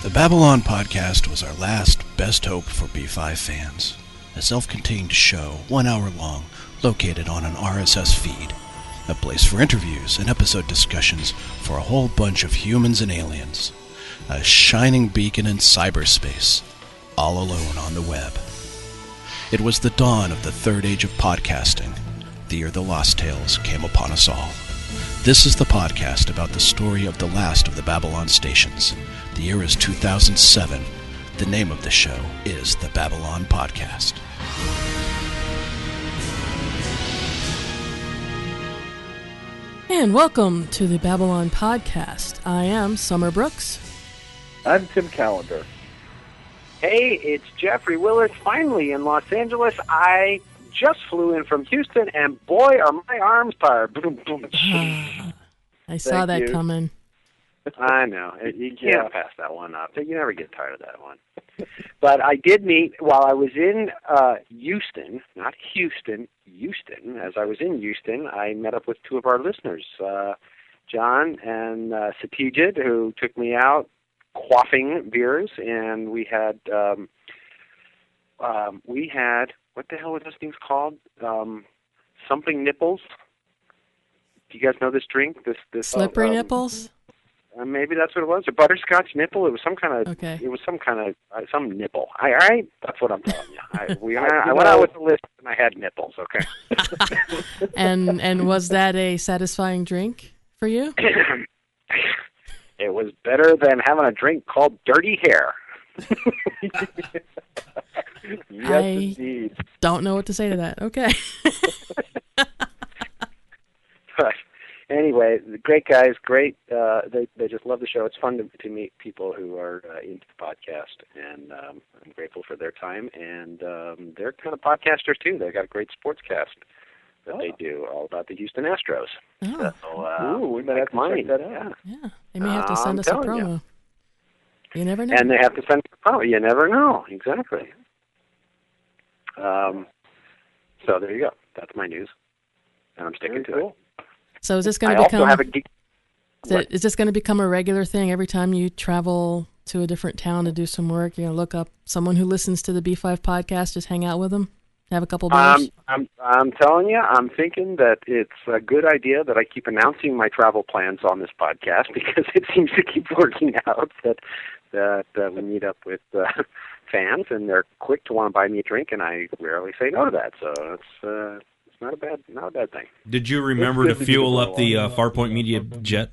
The Babylon Podcast was our last best hope for B5 fans. A self-contained show, 1 hour long, located on an RSS feed. A place for interviews and episode discussions for a whole bunch of humans and aliens. A shining beacon in cyberspace, all alone on the web. It was the dawn of the third age of podcasting. The year the Lost Tales came upon us all. This is the podcast about the story of the last of the Babylon stations. The year is 2007. The name of the show is the Babylon Podcast. And welcome to the Babylon Podcast. I am Summer Brooks. I'm Tim Callender. Hey, it's Jeffrey Willard, finally in Los Angeles. I just flew in from Houston, and boy, are my arms tired. Boom, boom. I saw that coming. I know. You can't pass that one up. You never get tired of that one. But I did meet, while I was in Houston, not Houston, Houston. As I was in Houston, I met up with two of our listeners, John and Satijid, who took me out quaffing beers, and we had, what the hell were those things called? Something nipples. Do you guys know this drink? This Slippery nipples? Maybe that's what it was. A butterscotch nipple. It was some kind of. Okay. It was some nipple. All right, that's what I'm telling you. I went out with the list and I had nipples. Okay. And was that a satisfying drink for you? It was better than having a drink called Dirty Hair. Yes, indeed. Don't know what to say to that. Okay. But anyway, the great guys, great. They just love the show. It's fun to meet people who are into the podcast, and I'm grateful for their time. And they're kind of podcasters too. They've got a great sportscast that they do, all about the Houston Astros. Oh. So, we might have to check that out. Yeah. They may have to send us a promo. You never know. And they have to send us a promo. You never know. Exactly. So there you go. That's my news, and I'm sticking to it. So is this going to become? Also have a is this going to become a regular thing every time you travel to a different town to do some work? You're going to look up someone who listens to the B5 podcast, just hang out with them, have a couple beers. I'm telling you, I'm thinking that it's a good idea that I keep announcing my travel plans on this podcast because it seems to keep working out that we meet up with fans and they're quick to want to buy me a drink, and I rarely say no to that. So it's not a bad thing. Did you remember to fuel up the Farpoint Media jet?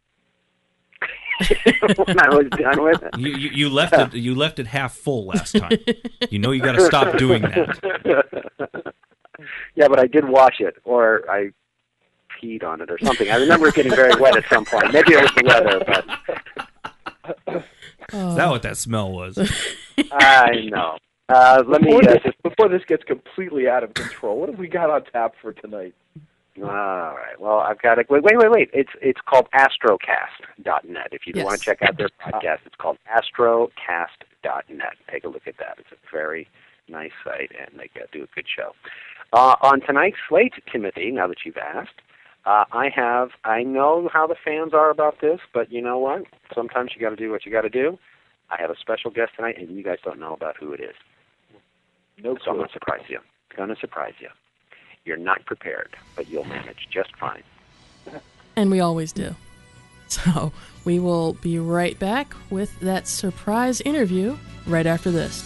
When I was done with it, you left it. You left it half full last time. You know you got to stop doing that. Yeah, but I did wash it, or I peed on it, or something. I remember it getting very wet at some point. Maybe it was the weather, but Is that what that smell was? I know. Let me before this gets completely out of control, what have we got on tap for tonight? All right. Well, I've got it. Wait. It's called astrocast.net. If you want to check out their podcast, it's called astrocast.net. Take a look at that. It's a very nice site, and they do a good show. On tonight's slate, Timothy, now that you've asked, I know how the fans are about this, but you know what? Sometimes you got to do what you got to do. I have a special guest tonight, and you guys don't know about who it is. No, so I'm going to surprise you. You're not prepared, but you'll manage just fine. And we always do. So we will be right back with that surprise interview right after this.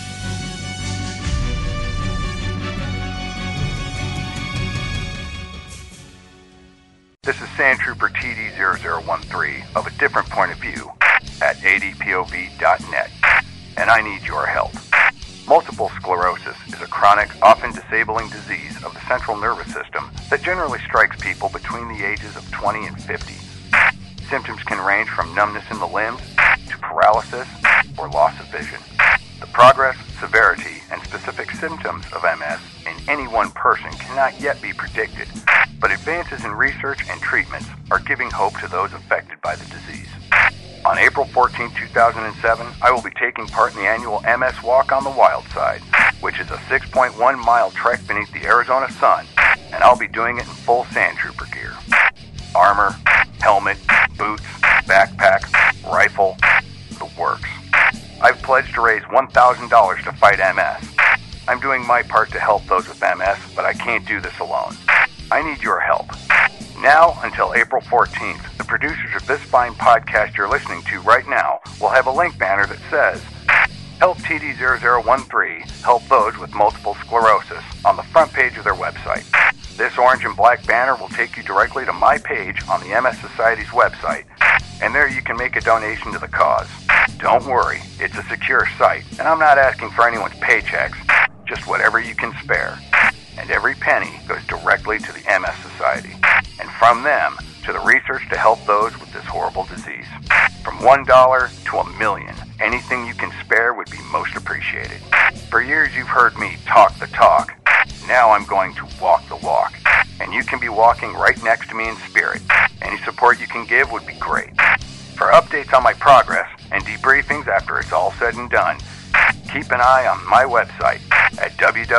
This is Sand Trooper TD0013 of a different point of view at adpov.net, and I need your help. Multiple sclerosis is a chronic, often disabling disease of the central nervous system that generally strikes people between the ages of 20 and 50. Symptoms can range from numbness in the limbs to paralysis or loss of vision. The progress, severity, and specific symptoms of MS in any one person cannot yet be predicted, but advances in research and treatments are giving hope to those affected by the disease. On April 14, 2007, I will be taking part in the annual MS Walk on the Wild Side, which is a 6.1-mile trek beneath the Arizona sun, and I'll be doing it in full Sand Trooper gear. Armor, helmet, boots, backpack, rifle, the works. pledged to raise $1,000 to fight MS. I'm doing my part to help those with MS, but I can't do this alone. I need your help. Now until April 14th, the producers of this fine podcast you're listening to right now will have a link banner that says, Help TD0013 help those with multiple sclerosis on the front page of their website. This orange and black banner will take you directly to my page on the MS Society's website, and there you can make a donation to the cause. Don't worry, it's a secure site, and I'm not asking for anyone's paychecks, just whatever you can spare. And every penny goes directly to the MS Society, and from them to the research to help those with this horrible disease. From $1 to $1 million, anything you can spare would be most appreciated. For years you've heard me talk the talk. Now I'm going to walk the walk, and you can be walking right next to me in spirit. Any support you can give would be great. For updates on my progress and debriefings after it's all said and done, keep an eye on my website at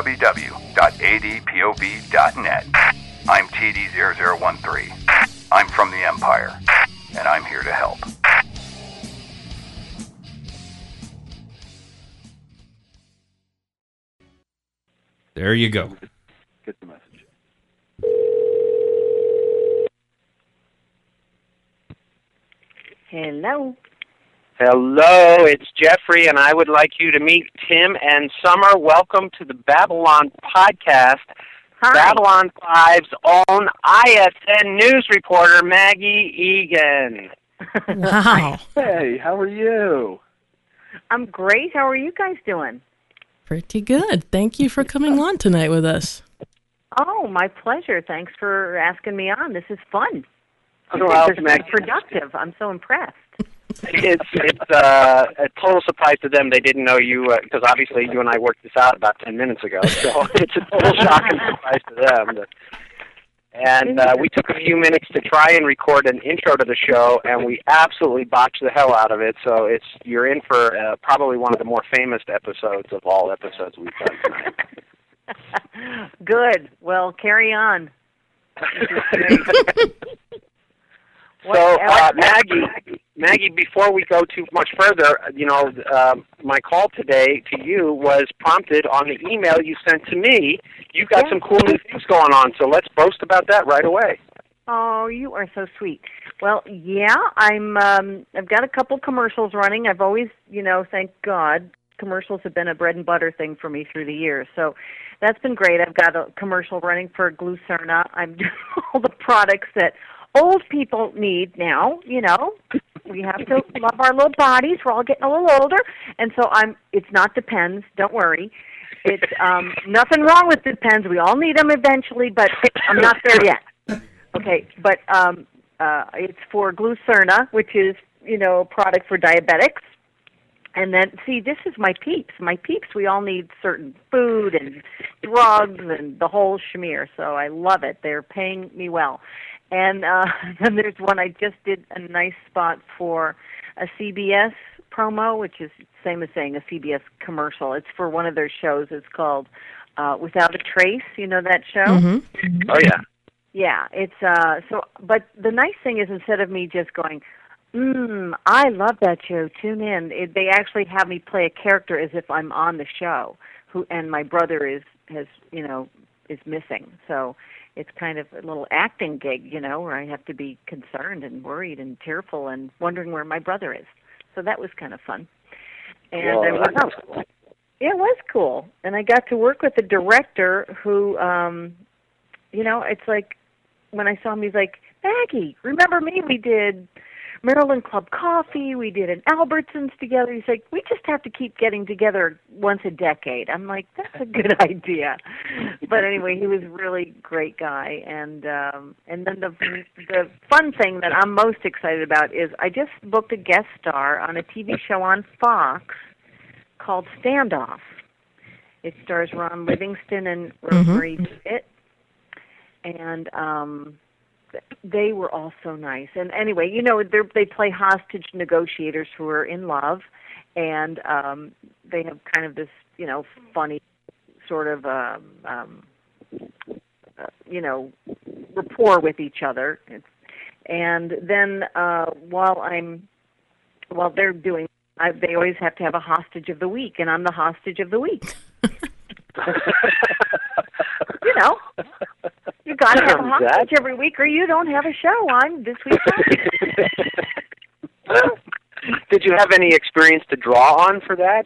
www.adpov.net. I'm TD0013. I'm from the Empire, and I'm here to help. There you go. Get the message. Hello. Hello, it's Jeffrey, and I would like you to meet Tim and Summer. Welcome to the Babylon Podcast. Hi. Babylon 5's own ISN news reporter, Maggie Egan. Wow. Hey, how are you? I'm great. How are you guys doing? Pretty good. Thank you for coming on tonight with us. Oh, my pleasure. Thanks for asking me on. This is fun. It's productive. I'm so impressed. It's a total surprise to them. They didn't know you, because obviously you and I worked this out about 10 minutes ago, so it's a total shock and surprise to them. And we took a few minutes to try and record an intro to the show, and we absolutely botched the hell out of it, so you're in for probably one of the more famous episodes of all episodes we've done tonight. Good. Well, carry on. So, Maggie, before we go too much further, my call today to you was prompted on the email you sent to me. You've got some cool new things going on, so let's boast about that right away. Oh, you are so sweet. Well, yeah, I've got a couple commercials running. I've always, thank God, commercials have been a bread and butter thing for me through the years. So that's been great. I've got a commercial running for Glucerna. I'm doing all the products that old people need now, We have to love our little bodies. We're all getting a little older. And so it's not Depends, don't worry. It's nothing wrong with Depends. We all need them eventually, but I'm not there yet. Okay, but it's for Glucerna, which is, a product for diabetics. And then, see, this is my peeps. My peeps, we all need certain food and drugs and the whole schmear. So I love it. They're paying me well. And then there's one I just did a nice spot for a CBS promo, which is same as saying a CBS commercial. It's for one of their shows. It's called Without a Trace. You know that show? Mm-hmm. Oh, yeah. Yeah, it's but the nice thing is instead of me just going, I love that show, tune in, they actually have me play a character as if I'm on the show, and my brother is missing. So it's kind of a little acting gig, where I have to be concerned and worried and tearful and wondering where my brother is. So that was kind of fun. And cool. It was cool. And I got to work with a director who, it's like when I saw him, he's like, Maggie, remember me? We did Maryland Club Coffee. We did an Albertsons together. He's like, we just have to keep getting together once a decade. I'm like, that's a good idea. But anyway, he was a really great guy. And then the fun thing that I'm most excited about is I just booked a guest star on a TV show on Fox called Standoff. It stars Ron Livingston and Rosemary DeWitt. And they were all so nice. And anyway, they play hostage negotiators who are in love, and they have kind of this, funny sort of, rapport with each other. And then while they're doing, they always have to have a hostage of the week, and I'm the hostage of the week. You know, you got to have a hostage every week, or you don't have a show. I'm this week's hostage. Did you have any experience to draw on for that?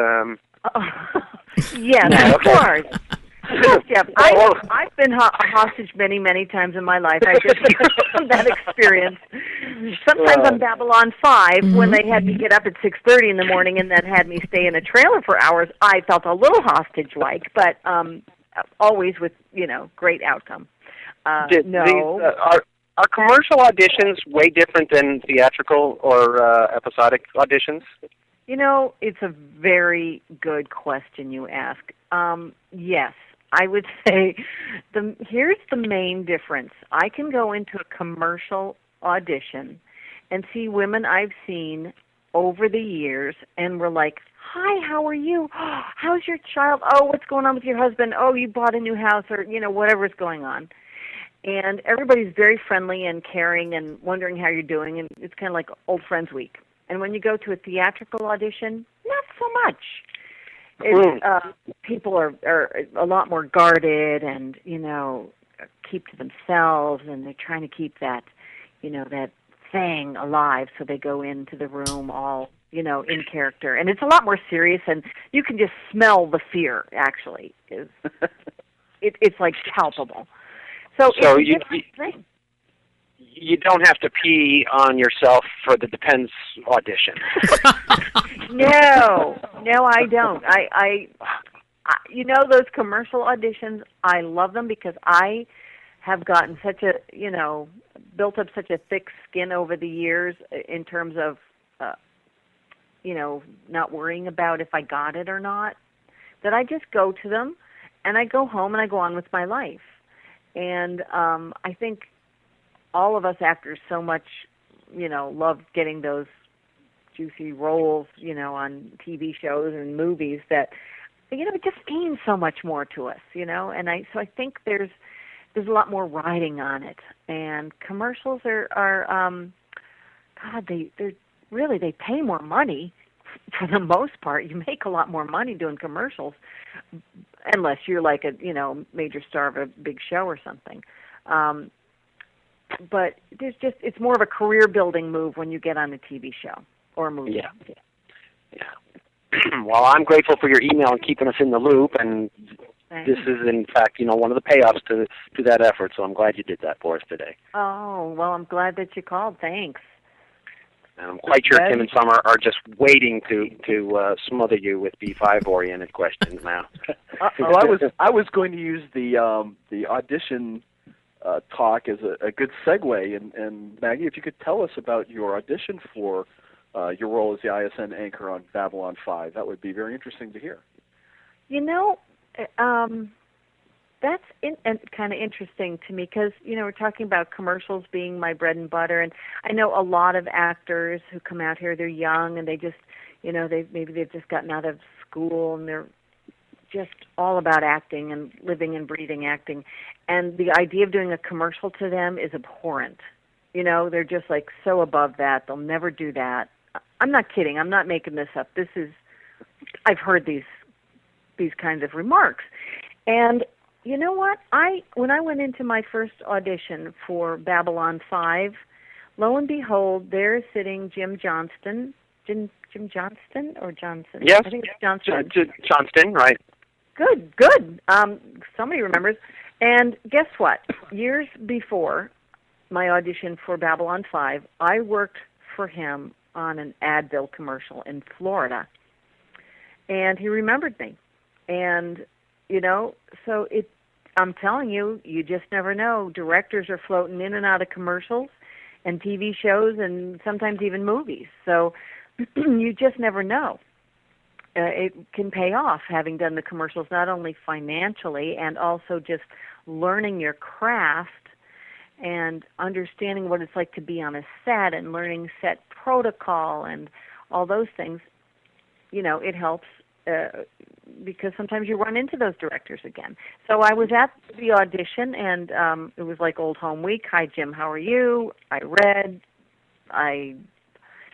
Yes, of course. Yes, Jeff. I've been a hostage many, many times in my life. I just from that experience. Sometimes on Babylon 5, when they had me get up at 6:30 in the morning and then had me stay in a trailer for hours, I felt a little hostage-like, but always with, great outcome. No. Are commercial auditions way different than theatrical or episodic auditions? It's a very good question you ask. Yes, I would say here's the main difference. I can go into a commercial audition and see women I've seen over the years, and we're like, hi, how are you? How's your child? Oh, what's going on with your husband? Oh, you bought a new house, or, whatever's going on. And everybody's very friendly and caring and wondering how you're doing, and it's kind of like old friends week. And when you go to a theatrical audition, not so much. People are a lot more guarded and, keep to themselves, and they're trying to keep that, that thing alive, so they go into the room all, in character. And it's a lot more serious, and you can just smell the fear, actually. It's like palpable. So it's a different thing. You don't have to pee on yourself for the Depends audition. No, I don't. I those commercial auditions, I love them because I have gotten such a, built up such a thick skin over the years in terms of, not worrying about if I got it or not, that I just go to them and I go home and I go on with my life. And I think all of us actors so much, love getting those juicy roles, on TV shows and movies that, it just means so much more to us, and I think there's a lot more riding on it. And commercials are God, they pay more money for the most part. You make a lot more money doing commercials, unless you're like a, major star of a big show or something. But it's more of a career building move when you get on a TV show or a movie. Yeah. Well, I'm grateful for your email and keeping us in the loop, and this is, in fact, one of the payoffs to that effort, so I'm glad you did that for us today. Oh, well, I'm glad that you called. Thanks. And I'm quite sure Tim and Summer are just waiting to smother you with B5-oriented questions now. I was going to use the audition talk as a good segue, and Maggie, if you could tell us about your audition for your role as the ISN anchor on Babylon 5, that would be very interesting to hear. That's kind of interesting to me because, we're talking about commercials being my bread and butter, and I know a lot of actors who come out here, they're young, and they just, they've just gotten out of school, and they're just all about acting and living and breathing acting. And the idea of doing a commercial to them is abhorrent. They're just like so above that. They'll never do that. I'm not kidding. I'm not making this up. I've heard these kinds of remarks. And you know what? When I went into my first audition for Babylon 5, lo and behold, there is sitting Jim Johnston. Jim Johnston or Johnson? Yes. I think it's Johnston. Johnston, right. Good. Somebody remembers. And guess what? Years before my audition for Babylon 5, I worked for him on an Advil commercial in Florida. And he remembered me. And, so I'm telling you, you just never know. Directors are floating in and out of commercials and TV shows and sometimes even movies. So you just never know. It can pay off having done the commercials, not only financially and also just learning your craft and understanding what it's like to be on a set and learning set protocol and all those things. It helps because sometimes you run into those directors again. So I was at the audition, and it was like old home week. Hi, Jim, how are you? I read. I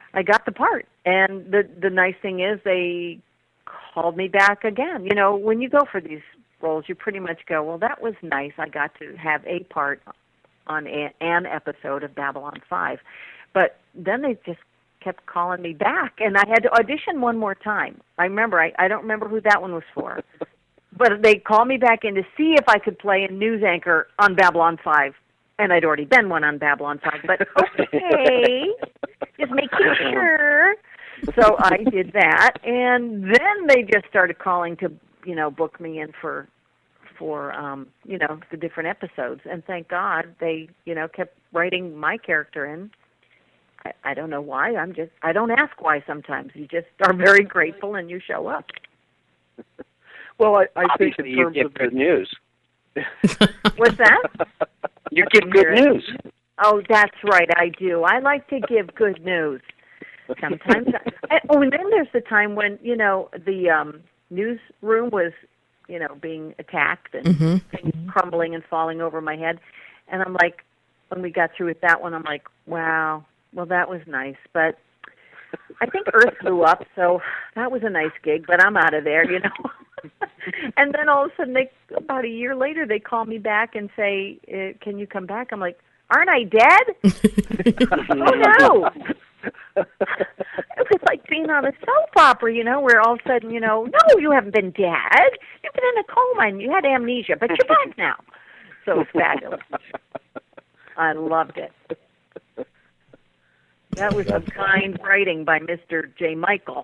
I got the part. And the nice thing is they called me back again. You know, when you go for these roles, you pretty much go, well, that was nice. I got to have a part on an episode of Babylon 5. But then they just kept calling me back, and I had to audition one more time. I remember, I don't remember who that one was for. But they called me back in to see if I could play a news anchor on Babylon 5. And I'd already been one on Babylon 5, but okay, just making sure. So I did that, and then they just started calling to, you know, book me in for you know, the different episodes. And thank God they, you know, kept writing my character in. I don't know why. I don't ask why sometimes. You just are very grateful and you show up. Well, I think in you terms give of good news. What's that? You give good news. Oh, that's right, I do. I like to give good news. Sometimes. And then there's the time when, you know, the newsroom was, you know, being attacked and things crumbling and falling over my head. And I'm like, when we got through with that one, I'm like, wow, well, that was nice. But I think Earth blew up, so that was a nice gig, but I'm out of there, you know. And then all of a sudden, about a year later, they call me back and say, can you come back? I'm like, aren't I dead? Oh, no. It was like being on a soap opera, you know, where all of a sudden, you know, no, you haven't been dead. You've been in a coma and you had amnesia, but you're back now. So it's fabulous. I loved it. That was some kind writing by Mr. J. Michael.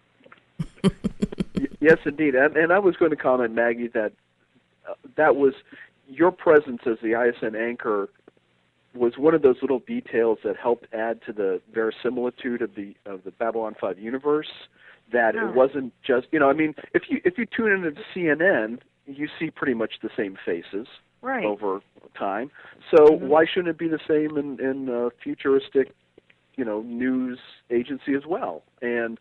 Yes, indeed. And I was going to comment, Maggie, that that was your presence as the ISN anchor was one of those little details that helped add to the verisimilitude of the Babylon 5 universe. That it wasn't just, you know, I mean, if you tune into CNN, you see pretty much the same faces over time. So why shouldn't it be the same in a futuristic, you know, news agency as well? And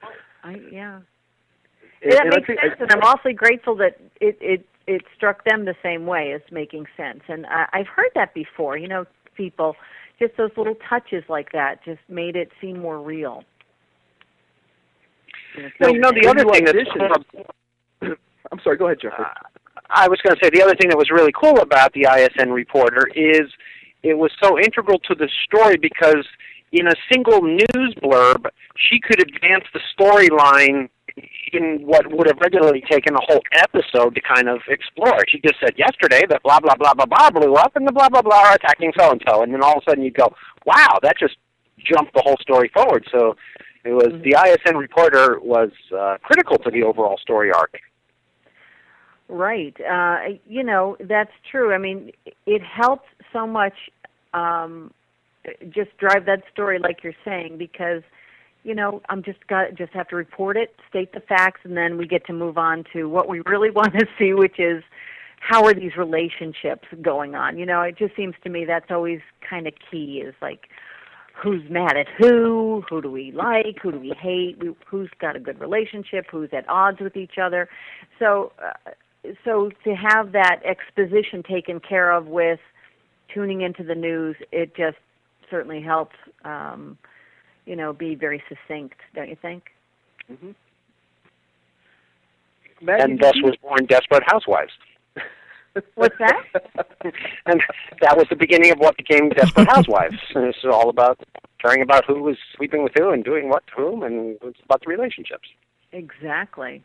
that makes sense, and I'm awfully grateful that it struck them the same way as making sense. And I've heard that before, you know, people, just those little touches like that just made it seem more real. Well, you know, the other thing that's... I'm sorry, go ahead, Jeffrey. I was going to say, the other thing that was really cool about the ISN reporter is it was so integral to the story because in a single news blurb, she could advance the storyline in what would have regularly taken a whole episode to kind of explore. She just said, yesterday, that blah, blah, blah, blah, blah blew up, and the blah, blah, blah are attacking so-and-so. And then all of a sudden you'd go, wow, that just jumped the whole story forward. So it was the ISN reporter was critical to the overall story arc. Right. You know, that's true. I mean, it helped so much just drive that story like you're saying because, you know, just have to report it, state the facts, and then we get to move on to what we really want to see, which is how are these relationships going on? You know, it just seems to me that's always kind of key is like who's mad at who do we like, who do we hate, who's got a good relationship, who's at odds with each other. So to have that exposition taken care of with tuning into the news, it just certainly helps, you know, be very succinct, don't you think? Mm-hmm. And thus was born Desperate Housewives. What's that? And that was the beginning of what became Desperate Housewives. And it's all about caring about who was sleeping with who and doing what to whom, and it's about the relationships. Exactly.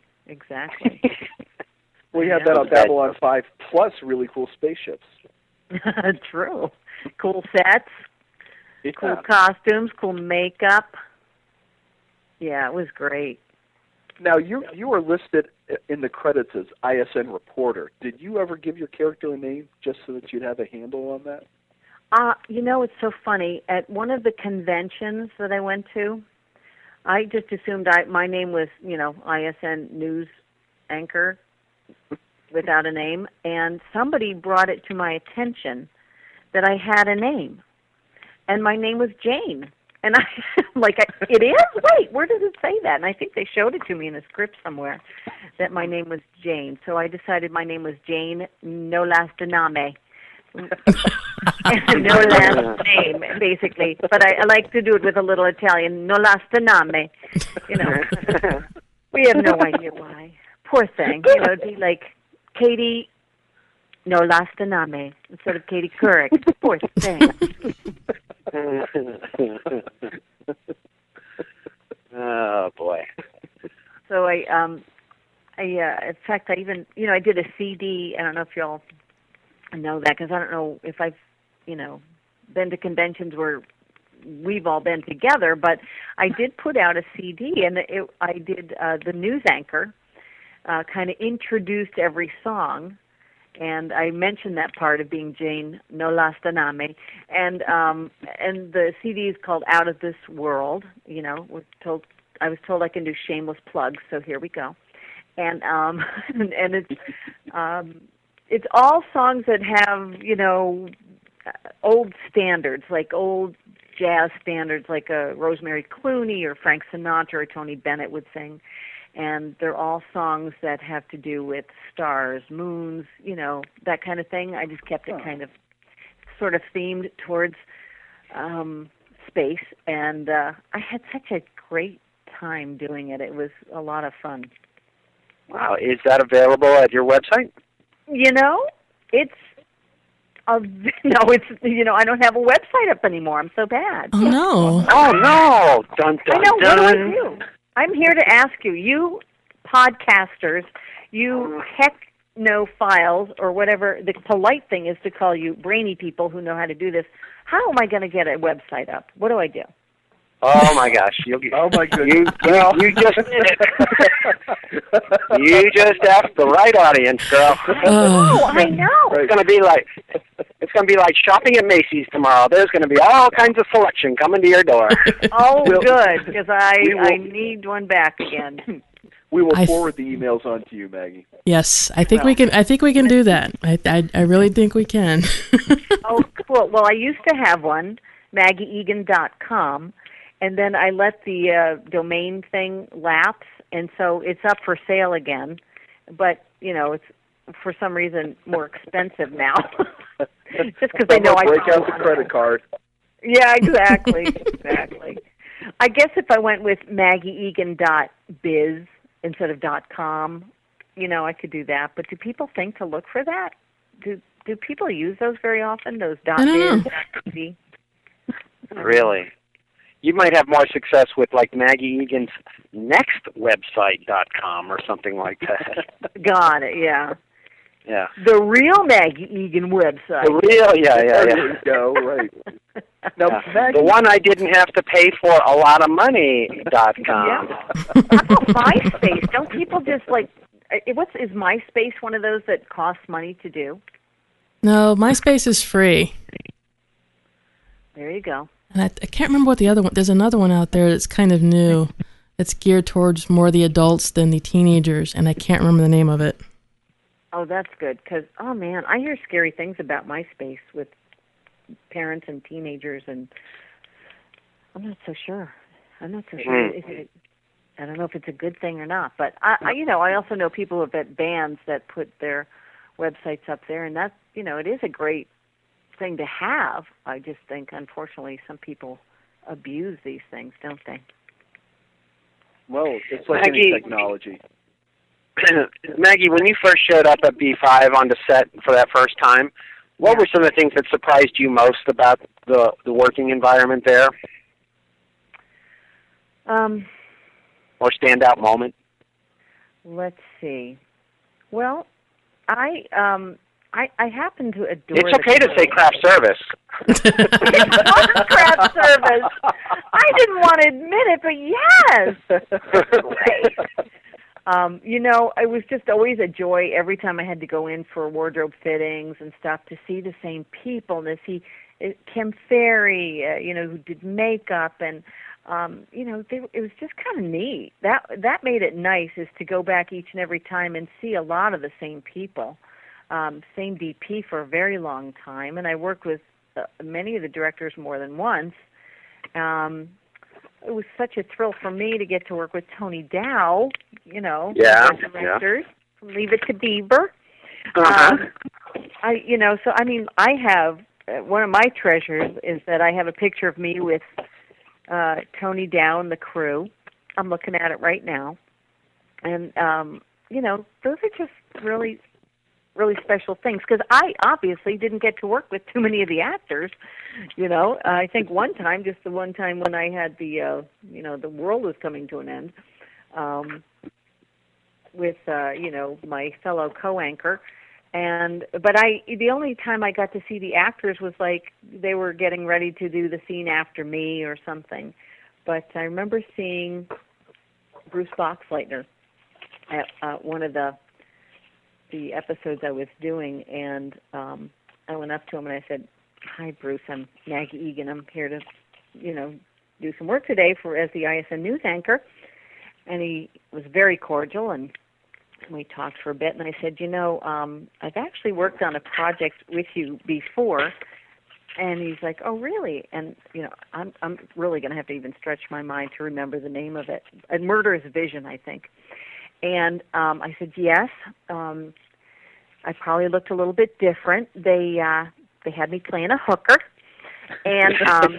Well, you have that on Babylon 5, plus really cool spaceships. True. Cool sets, cool costumes, cool makeup. Yeah, it was great. Now, you were listed in the credits as ISN reporter. Did you ever give your character a name just so that you'd have a handle on that? You know, it's so funny. At one of the conventions that I went to, I just assumed my name was, you know, ISN news anchor without a name, and somebody brought it to my attention that I had a name, and my name was Jane. And I'm like, it is? Wait, where does it say that? And I think they showed it to me in a script somewhere that my name was Jane. So I decided my name was Jane No Las Dename. No last name, basically. But I like to do it with a little Italian. No last name. You know, we have no idea why. Poor thing. You know, it'd be like Katie. No last name instead of Katie Couric. Poor thing. Oh boy. So in fact, I even, you know, I did a CD. I don't know if y'all know that, because I don't know if I've, you know, been to conventions where we've all been together, but I did put out a CD, and I did the news anchor kind of introduced every song, and I mentioned that part of being Jane No Lasta Name, and the CD is called Out of This World. You know, I was told I can do shameless plugs, so here we go. And and it's all songs that have, you know, old standards, like old jazz standards, like Rosemary Clooney or Frank Sinatra or Tony Bennett would sing. And they're all songs that have to do with stars, moons, you know, that kind of thing. I just kept it kind of sort of themed towards space. And I had such a great time doing it. It was a lot of fun. Wow. Is that available at your website? You know, it's you know, I don't have a website up anymore. I'm so bad. Oh no! Oh no! Dun, dun, I know. dun. What do I do? I'm here to ask you podcasters, you technophiles, or whatever the polite thing is to call you, brainy people who know how to do this. How am I going to get a website up? What do I do? Oh my gosh! Oh my goodness! You just did it. You just asked the right audience, girl. I know. It's gonna be like shopping at Macy's tomorrow. There's gonna be all kinds of selection coming to your door. Oh, good, because I need one back again. We will forward the emails on to you, Maggie. Yes, I think we can. I think we can do that. I really think we can. Oh, cool. Well, I used to have one, MaggieEgan.com. And then I let the domain thing lapse, and so it's up for sale again. But, you know, it's for some reason more expensive now. Just because they know I break out the credit card. Yeah, exactly. Exactly. I guess if I went with MaggieEgan.biz instead of .com, you know, I could do that. But do people think to look for that? Do people use those very often, those .biz, .tv? Really? You might have more success with like Maggie Egan's nextwebsite.com or something like that. Got it, yeah. Yeah. The real Maggie Egan website. The real, yeah. There you go, right. Now, Maggie, the one I didn't have to pay for a lot of money.com. Yeah. How about MySpace? Don't people just like, is MySpace one of those that costs money to do? No, MySpace is free. There you go. And I can't remember what the other one. There's another one out there that's kind of new. It's geared towards more the adults than the teenagers, and I can't remember the name of it. Oh, that's good, because, oh man, I hear scary things about MySpace with parents and teenagers, and I'm not so sure. I don't know if it's a good thing or not, but I also know people who have had bands that put their websites up there, and that, you know, it is a great thing to have. I just think, unfortunately, some people abuse these things, don't they? Well, it's like any technology. Maggie, when you first showed up at B5 on the set for that first time, what were some of the things that surprised you most about the working environment there? Or standout moment? Let's see. Well, I happen to adore. It's okay to say craft service. It was craft service. I didn't want to admit it, but yes. Great. You know, it was just always a joy every time I had to go in for wardrobe fittings and stuff to see the same people and to see Kim Ferry, you know, who did makeup, and you know, it was just kind of neat. That made it nice, is to go back each and every time and see a lot of the same people. Same DP for a very long time, and I worked with many of the directors more than once. It was such a thrill for me to get to work with Tony Dow, you know, directors from Leave It to Beaver. I have one of my treasures is that I have a picture of me with Tony Dow and the crew. I'm looking at it right now, and those are just really, really special things because I obviously didn't get to work with too many of the actors. I think just the one time when I had the world was coming to an end, with my fellow co-anchor. But the only time I got to see the actors was like they were getting ready to do the scene after me or something. But I remember seeing Bruce Boxleitner at one of the episodes I was doing, and I went up to him and I said, "Hi, Bruce. I'm Maggie Egan. I'm here to, do some work today as the ISN news anchor." And he was very cordial, and we talked for a bit, and I said, I've actually worked on a project with you before. And he's like, "Oh, really?" And, I'm really going to have to even stretch my mind to remember the name of it. A Murderous Vision, I think. And I said, "Yes." I probably looked a little bit different. They had me playing a hooker. And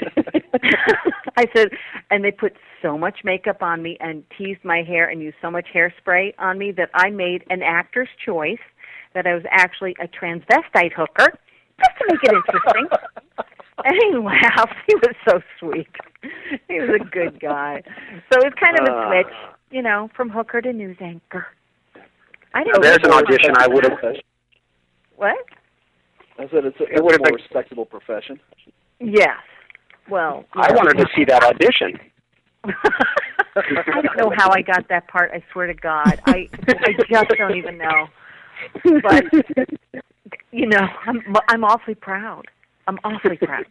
I said, and they put so much makeup on me and teased my hair and used so much hairspray on me that I made an actor's choice that I was actually a transvestite hooker, just to make it interesting. And he laughed. He was so sweet. He was a good guy. So it was kind of a switch, from hooker to news anchor. There's an audition I would have... What? I said it would have been a respectable profession. Yes. Well, I wanted to see that audition. I don't know how I got that part. I swear to God, I just don't even know. But I'm awfully proud. I'm awfully proud.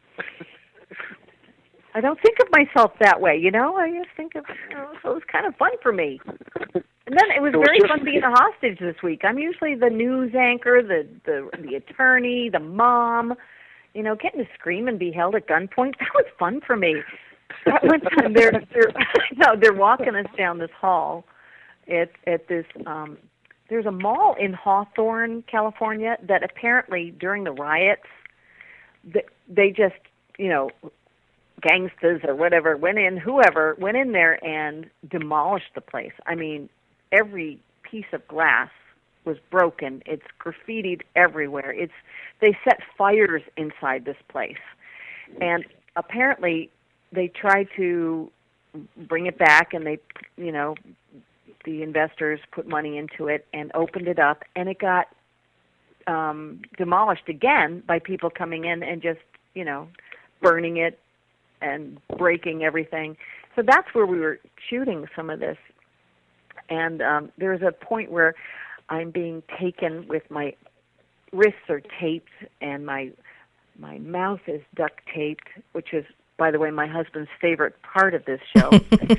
I don't think of myself that way, I just think of, so it was kind of fun for me. And then it was very fun being a hostage this week. I'm usually the news anchor, the attorney, the mom. Getting to scream and be held at gunpoint, that was fun for me. That one time they're walking us down this hall at this there's a mall in Hawthorne, California that apparently during the riots they just, gangsters or whatever whoever went in there and demolished the place. I mean, every piece of glass was broken. It's graffitied everywhere. They set fires inside this place. And apparently they tried to bring it back, and they, the investors put money into it and opened it up, and it got demolished again by people coming in and just, burning it and breaking everything. So that's where we were shooting some of this. And there's a point where I'm being taken with my wrists are taped and my mouth is duct taped, which is, by the way, my husband's favorite part of this show.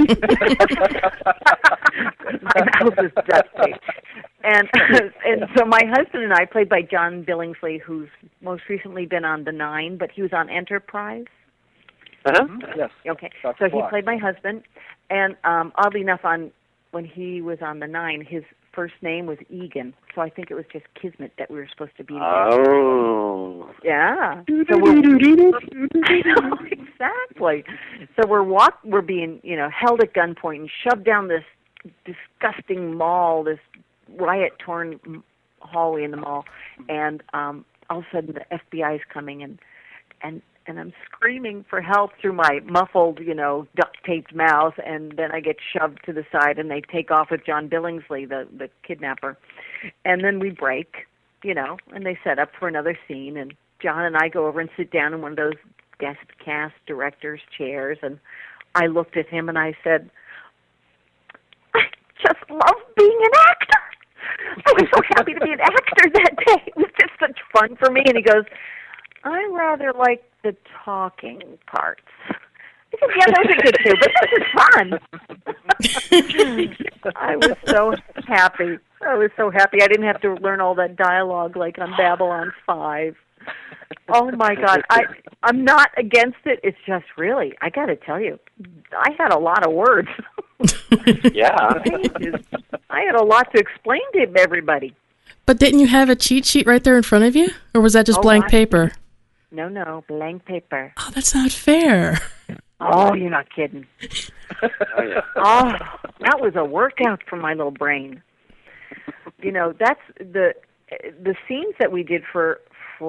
My mouth is duct taped. And so my husband and I, played by John Billingsley, who's most recently been on The Nine, but he was on Enterprise. Uh-huh. Yes. Okay. So he played my husband. And oddly enough, when he was on The Nine, his first name was Egan. So I think it was just kismet that we were supposed to be together. Oh. Yeah. So I know, exactly. So we're being, held at gunpoint and shoved down this disgusting mall, this riot-torn hallway in the mall, and all of a sudden the FBI is coming, and I'm screaming for help through my muffled, duct-taped mouth, and then I get shoved to the side, and they take off with John Billingsley, the kidnapper. And then we break, and they set up for another scene, and John and I go over and sit down in one of those guest cast director's chairs, and I looked at him and I said, "I just love being an actor. I was so happy to be an actor that day. It was just such fun for me." And he goes, "I rather like the talking parts." I said, "Yeah, those are good too, but this is fun." I was so happy. I didn't have to learn all that dialogue like on Babylon 5. Oh my God, I'm not against it. It's just really, I got to tell you, I had a lot of words. Yeah. I had a lot to explain to everybody. But didn't you have a cheat sheet right there in front of you? Or was that just blank paper? No, blank paper. Oh, that's not fair. Oh, you're not kidding. Oh, that was a workout for my little brain. You know, that's the scenes that we did for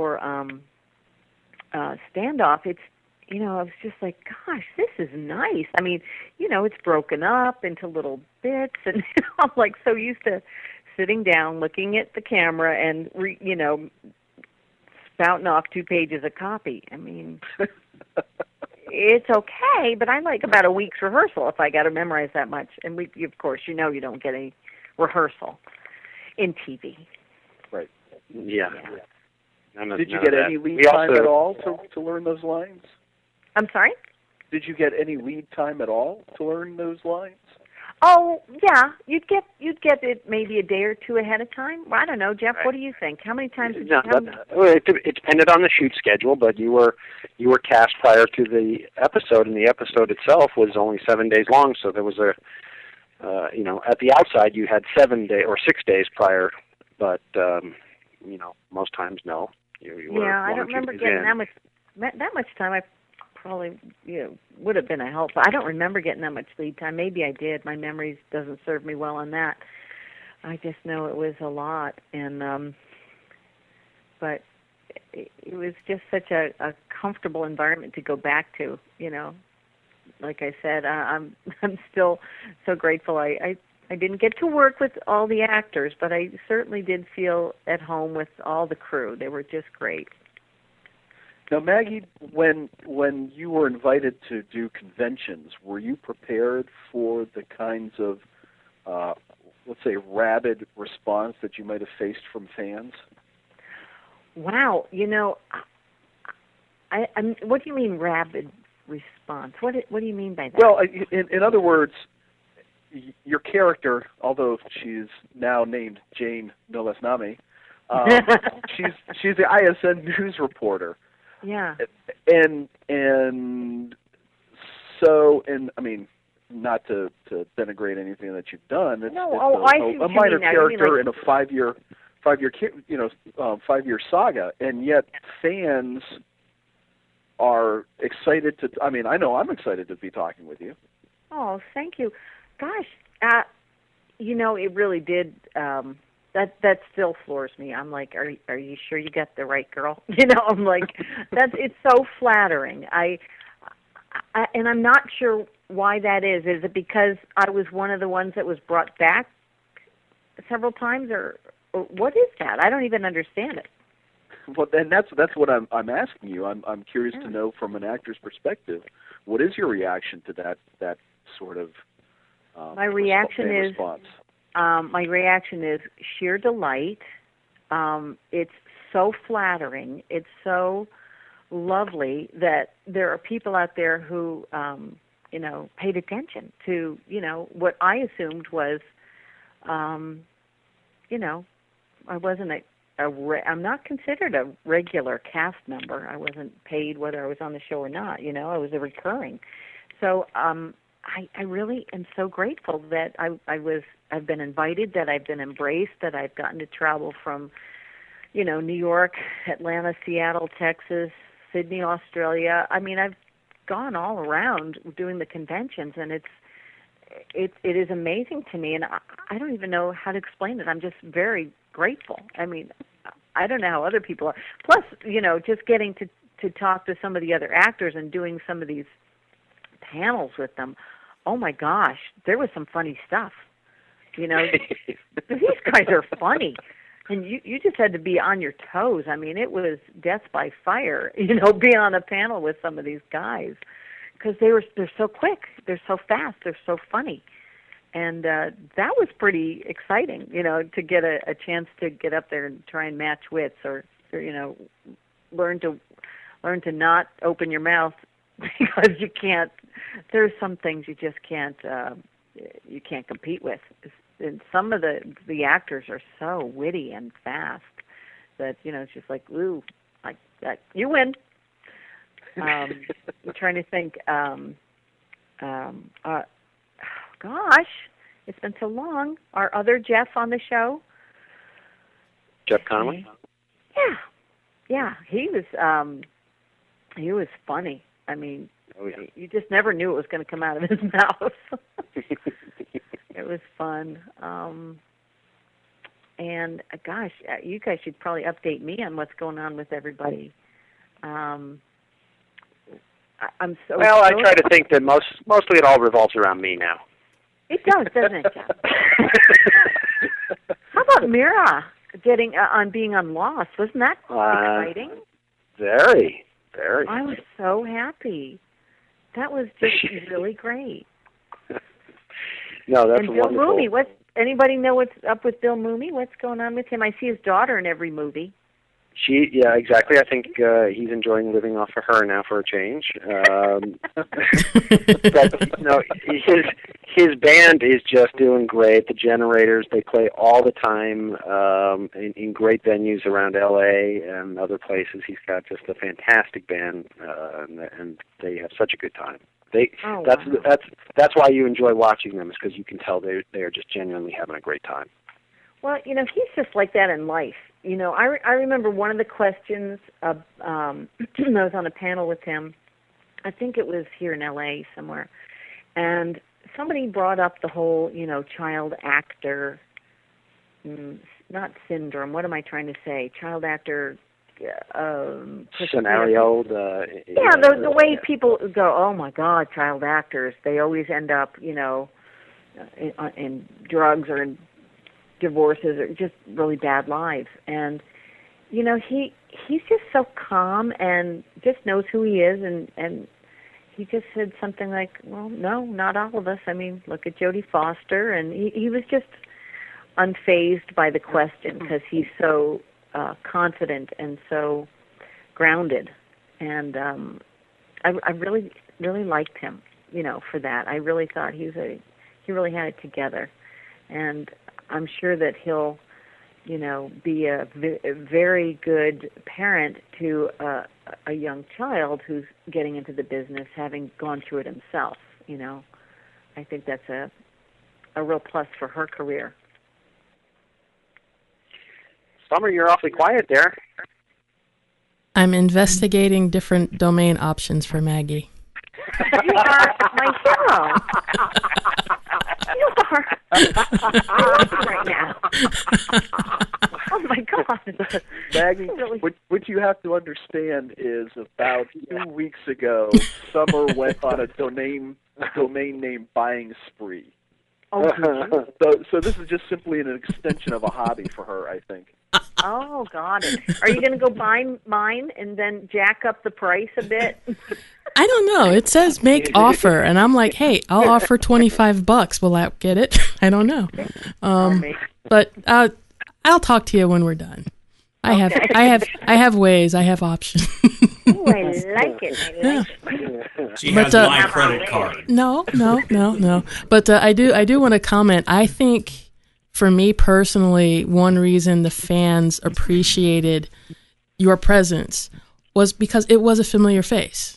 Standoff. It's, you know, I was just like, gosh, this is nice. I mean, you know, it's broken up into little bits, and I'm like so used to sitting down, looking at the camera, and you know, spouting off 2 pages of copy. I mean, it's okay, but I like about a week's rehearsal if I got to memorize that much. And of course, you know, you don't get any rehearsal in TV. Right. Yeah. Did you get any lead time at all to learn those lines? I'm sorry? Did you get any lead time at all to learn those lines? Oh, yeah. You'd get it maybe a day or two ahead of time. Well, I don't know, Jeff. Right. What do you think? How many times did it depended on the shoot schedule, but you were cast prior to the episode, and the episode itself was only 7 days long. So there was you know, at the outside you had 7 days or 6 days prior, but you know, most times no. You were I don't remember getting that much time. I probably, you know, would have been a help. I don't remember getting that much lead time. Maybe I did. My memory doesn't serve me well on that. I just know it was a lot, and but it was just such a comfortable environment to go back to. You know, like I said, I'm still so grateful. I didn't get to work with all the actors, but I certainly did feel at home with all the crew. They were just great. Now, Maggie, when you were invited to do conventions, were you prepared for the kinds of, let's say, rabid response that you might have faced from fans? Wow, you know, I'm. What do you mean rabid response? What do you mean by that? Well, in other words, your character, although she's now named Jane Nolesnami, she's the ISN news reporter. Yeah. And so, I mean, not to denigrate anything that you've done. It's a minor character in a five-year saga, and yet fans are excited to. I mean, I know I'm excited to be talking with you. Oh, thank you. Gosh, you know, it really did. That still floors me. I'm like, are you sure you got the right girl? You know, I'm like, it's so flattering. And I'm not sure why that is. Is it because I was one of the ones that was brought back several times, or what is that? I don't even understand it. Well, and that's what I'm asking you. I'm curious to know from an actor's perspective, what is your reaction to that sort of my reaction is response? My reaction is sheer delight. It's so flattering. It's so lovely that there are people out there who, you know, paid attention to, you know, what I assumed was, you know, I wasn't I'm not considered a regular cast member. I wasn't paid whether I was on the show or not. You know, I was a recurring. So I really am so grateful that I've been invited, that I've been embraced, that I've gotten to travel from, you know, New York, Atlanta, Seattle, Texas, Sydney, Australia. I mean, I've gone all around doing the conventions, and it is amazing to me, and I don't even know how to explain it. I'm just very grateful. I mean, I don't know how other people are. Plus, you know, just getting to talk to some of the other actors and doing some of these panels with them. Oh my gosh, there was some funny stuff. You know, these guys are funny, and you just had to be on your toes. I mean, it was death by fire. You know, being on a panel with some of these guys, because they're so quick, they're so fast, they're so funny, and that was pretty exciting. You know, to get a chance to get up there and try and match wits, or you know, learn to not open your mouth because you can't. There's some things you just can't compete with. And some of the actors are so witty and fast that, you know, it's just like, ooh, like that, you win. I'm trying to think. Gosh, it's been so long. Our other Jeff on the show. Jeff Conway? Yeah. He was funny. I mean, you just never knew it was going to come out of his mouth. It was fun. And gosh, you guys should probably update me on what's going on with everybody. I'm so well. I try to think that mostly it all revolves around me now. It does, doesn't it, Jeff? How about Mira getting being on Lost? Wasn't that exciting? Very, very. I was so happy. That was just really great. No, that's and Bill wonderful. Mooney, anybody know what's up with Bill Mooney? What's going on with him? I see his daughter in every movie. Yeah, exactly. I think he's enjoying living off of her now for a change. But his band is just doing great. The Generators, they play all the time in great venues around L.A. and other places. He's got just a fantastic band, and they have such a good time. That's why you enjoy watching them, is because you can tell they are just genuinely having a great time. Well, he's just like that in life. I remember one of the questions, I was on a panel with him, I think it was here in L.A. somewhere, and somebody brought up the whole, child actor, not syndrome, what am I trying to say? Child actor... scenario. The way people go, oh my God, child actors, they always end up, in drugs or in divorces or just really bad lives. And he's just so calm and just knows who he is, and he just said something like, well, no, not all of us. I mean, look at Jodie Foster, and he was just unfazed by the question because he's so confident and so grounded. And I really, really liked him, for that. I really thought he really had it together. And I'm sure that he'll, be a very good parent to a young child who's getting into the business, having gone through it himself. I think that's a real plus for her career. Summer, you're awfully quiet there. I'm investigating different domain options for Maggie. You are my hero. You are. I love you right now. Oh my God, Maggie! What you have to understand is, about 2 weeks ago, Summer went on a domain name buying spree. Oh, so this is just simply an extension of a hobby for her, I think. Oh, got it. Are you going to go buy mine and then jack up the price a bit? I don't know. It says make offer, and I'm like, hey, I'll offer $25. Will that get it? I don't know. But I'll talk to you when we're done. I have ways. I have options. Ooh, I like it. She has my credit card. No. But I do want to comment. I think, for me personally, one reason the fans appreciated your presence was because it was a familiar face.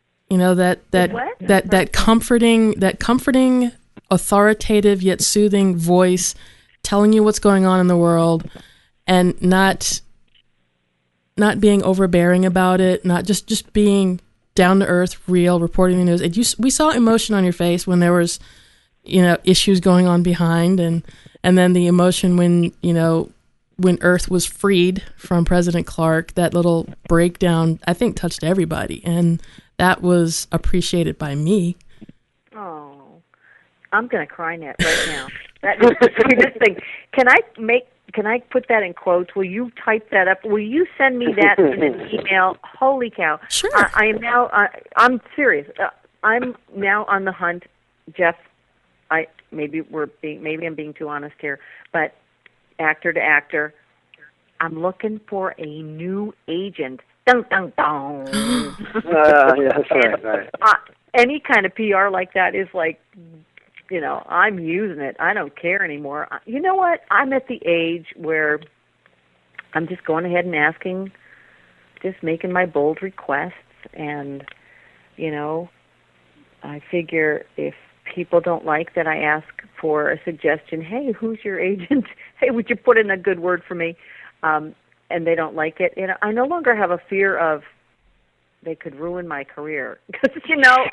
That comforting, authoritative yet soothing voice, telling you what's going on in the world, and not being overbearing about it, not just being down to earth, real, reporting the news. We saw emotion on your face when there was, issues going on behind, and then the emotion when Earth was freed from President Clark. That little breakdown, I think, touched everybody, and that was appreciated by me. Oh, I'm going to cry right now. That is the sweetest thing. Can I put that in quotes? Will you type that up? Will you send me that in an email? Holy cow. Sure. I am now, I'm serious. I'm now on the hunt, Jeff. Maybe I'm being too honest here, but actor to actor, I'm looking for a new agent. Dun, dun, dun. Yes, right. Any kind of PR like that is like, I'm using it. I don't care anymore. You know what? I'm at the age where I'm just going ahead and asking, just making my bold requests. And, I figure if people don't like that I ask for a suggestion, hey, who's your agent? Hey, would you put in a good word for me? and they don't like it. I no longer have a fear of they could ruin my career because at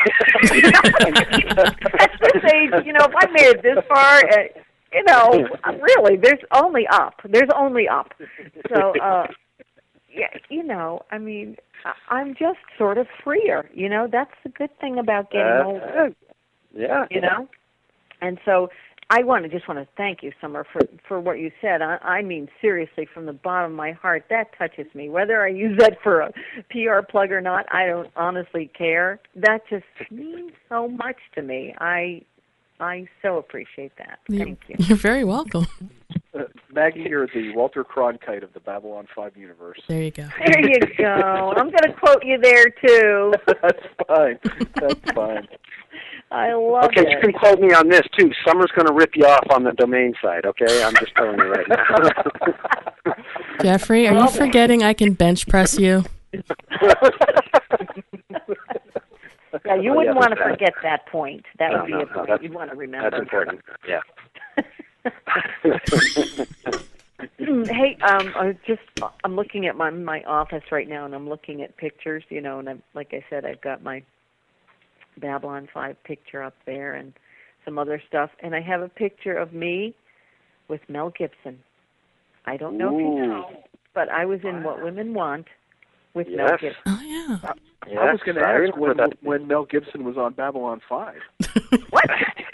this age, if I made it this far, really, there's only up. So, I'm just sort of freer. That's the good thing about getting older. Yeah. And so I just want to thank you, Summer, for what you said. I mean, seriously, from the bottom of my heart, that touches me. Whether I use that for a PR plug or not, I don't honestly care. That just means so much to me. I so appreciate that. Thank you. You're very welcome. Maggie, you're the Walter Cronkite of the Babylon 5 universe. There you go. There you go. I'm going to quote you there, too. That's fine. I love it. Okay, you can quote me on this, too. Summer's going to rip you off on the domain side, okay? I'm just telling you right now. Jeffrey, are you forgetting I can bench press you? Yeah, you wouldn't want to forget that point. That would be a point you'd want to remember. That's important, yeah. Hey, I'm looking at my office right now, and I'm looking at pictures, and like I said, I've got my Babylon 5 picture up there and some other stuff, and I have a picture of me with Mel Gibson. I don't know if you know, but I was in What Women Want with Mel Gibson. Oh, yeah. Yes, I was going to ask when Mel Gibson was on Babylon 5. What?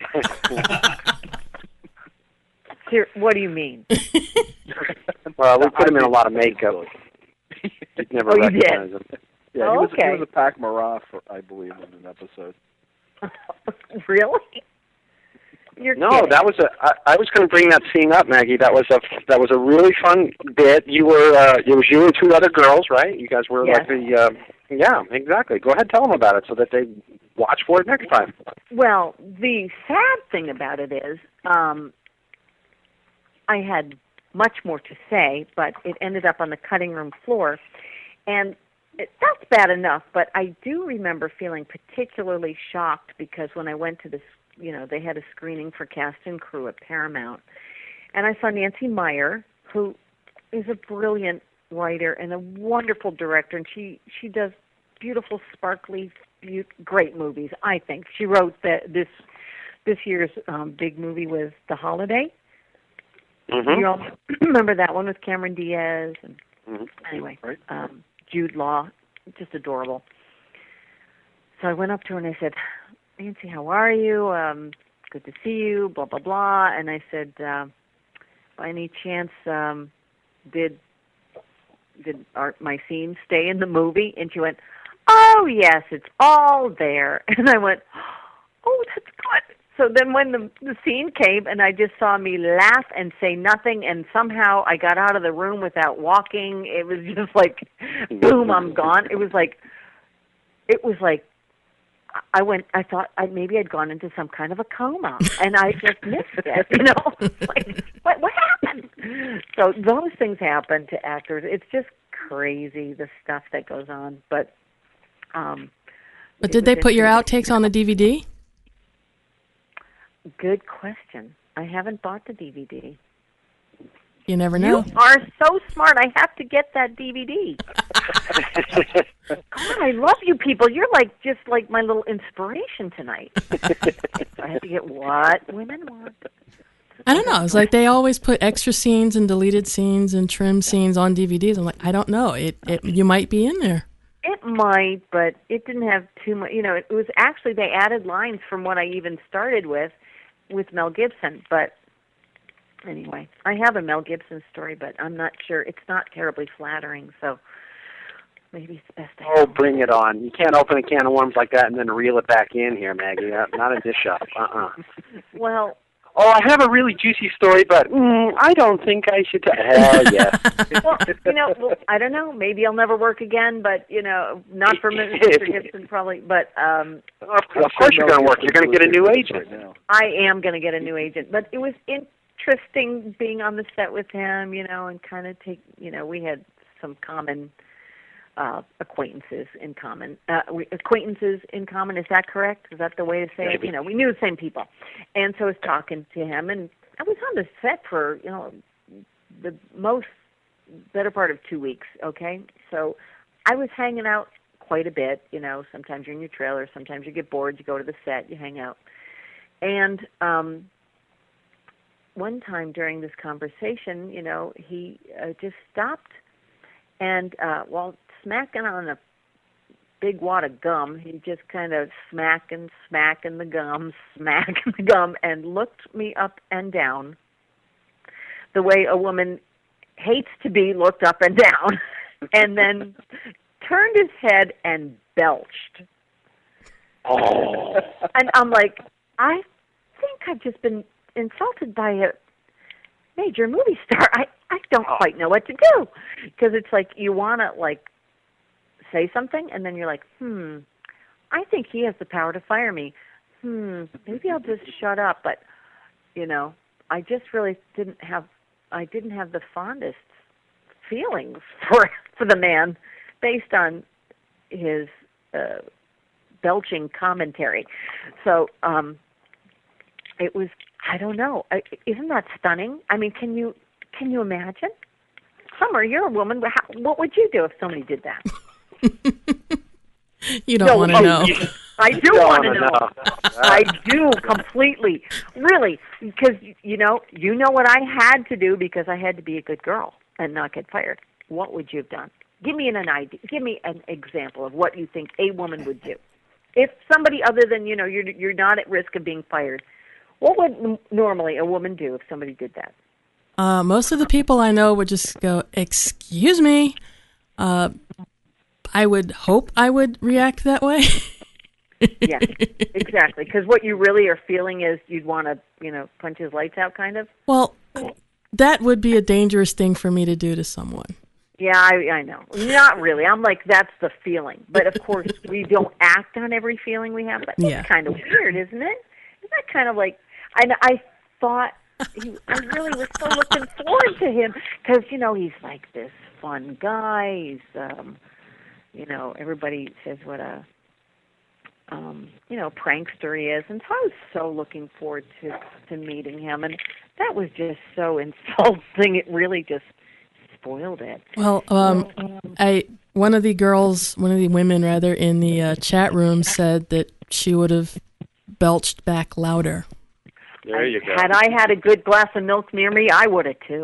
What do you mean? Well, we put him in a lot of makeup. You'd never recognize him. Yeah, he was a Pac Marat, I believe, in an episode. Really? No, that was I was going to bring that scene up, Maggie. That was a really fun bit. You were it was you and two other girls, right? You guys were like the yeah, exactly. Go ahead, tell them about it so that they watch for it next time. Well, the sad thing about it is, I had much more to say, but it ended up on the cutting room floor, and that's bad enough. But I do remember feeling particularly shocked because when I went to this, they had a screening for cast and crew at Paramount, and I saw Nancy Meyer, who is a brilliant writer and a wonderful director, and she does beautiful, sparkly, great movies. I think she wrote this year's big movie with The Holiday. Mm-hmm. You all remember that one with Cameron Diaz and anyway, right. Jude Law, just adorable. So I went up to her and I said, "Nancy, how are you? Good to see you, blah, blah, blah." And I said, by any chance, did my scenes stay in the movie? And she went, "Oh, yes, it's all there." And I went, "Oh, that's good." So then when the scene came and I just saw me laugh and say nothing, and somehow I got out of the room without walking, it was just like, boom, I'm gone. It was like I thought maybe I'd gone into some kind of a coma, and I just missed it, like, what happened? So those things happen to actors. It's just crazy, the stuff that goes on. But did they put your outtakes on the DVD? Good question. I haven't bought the DVD. You never know. You are so smart. I have to get that DVD. God, I love you people. You're just like my little inspiration tonight. I have to get What Women Want. I don't know. It's like they always put extra scenes and deleted scenes and trim scenes on DVDs. I'm like, I don't know. You might be in there. It might, but it didn't have too much. It was actually, they added lines from what I even started with Mel Gibson. But anyway, I have a Mel Gibson story, but I'm not sure. It's not terribly flattering, so maybe it's best to Oh, bring it on. You can't open a can of worms like that and then reel it back in here, Maggie. Not in this shop. Well... Oh, I have a really juicy story, but I don't think I should hell yeah. Well, I don't know. Maybe I'll never work again, but, not for Mr. Gibson probably. But of course you're going to work. You're going to get a new agent. Right, I am going to get a new agent. But it was interesting being on the set with him, and kind of we had some common acquaintances in common. Is that correct? Is that the way to say Maybe. it? We knew the same people. And so I was talking to him, and I was on the set for, the most, better part of 2 weeks, okay? So I was hanging out quite a bit, sometimes you're in your trailer, sometimes you get bored, you go to the set, you hang out. And one time during this conversation, he just stopped and while smacking on a big wad of gum, he just kind of smacking the gum, and looked me up and down the way a woman hates to be looked up and down, and then turned his head and belched. Oh. And I'm like, I think I've just been insulted by a major movie star. I don't quite know what to do, because it's like you want to say something, and then you're like, I think he has the power to fire me. Maybe I'll just shut up. But I just really didn't have the fondest feelings for the man based on his belching commentary. So it was, I don't know. Isn't that stunning? I mean, can you imagine? Summer, you're a woman. What would you do if somebody did that? You don't want to know. I do want to know. I do completely, really, because you know what I had to do, because I had to be a good girl and not get fired. What would you have done? Give me an idea. Give me an example of what you think a woman would do. If somebody other than you're not at risk of being fired, what would normally a woman do if somebody did that? Most of the people I know would just go, "Excuse me." I would hope I would react that way. Yes, exactly. Because what you really are feeling is you'd want to, punch his lights out, kind of. Well, that would be a dangerous thing for me to do to someone. Yeah, I know. Not really. I'm like, that's the feeling. But of course, we don't act on every feeling we have. But it's kind of weird, isn't it? Isn't that kind of like? I thought I really was so looking forward to him, because he's like this fun guy. He's everybody says what a prankster he is, and so I was so looking forward to meeting him, and that was just so insulting. It really just spoiled it. Well, one of the women rather, in the chat room said that she would have belched back louder. There you go. Had I had a good glass of milk near me, I would have too.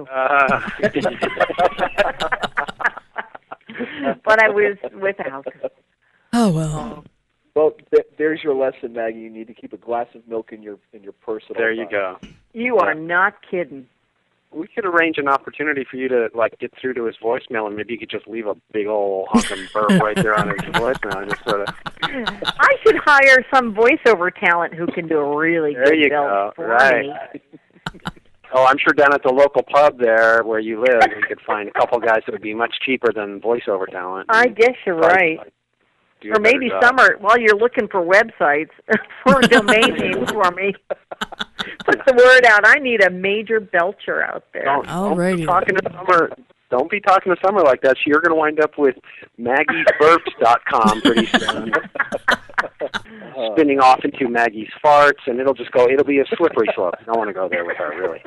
But I was without. Oh well. Well, there's your lesson, Maggie. You need to keep a glass of milk in your purse at all There you times. go. You are not kidding. We could arrange an opportunity for you to get through to his voicemail, and maybe you could just leave a big old honking burp right there on his voicemail, and just sort of. I should hire some voiceover talent who can do a really good belch for me. Oh, I'm sure down at the local pub there where you live, you could find a couple guys that would be much cheaper than voiceover talent. I guess you're right. Or maybe Summer, while you're looking for websites for domain names for me, put the word out. I need a major belcher out there. Alrighty. Don't be talking to Summer like that. You're going to wind up with Maggie'sBurps.com pretty soon. Spinning off into Maggie's farts, and it'll be a slippery slope. I don't want to go there with her, really.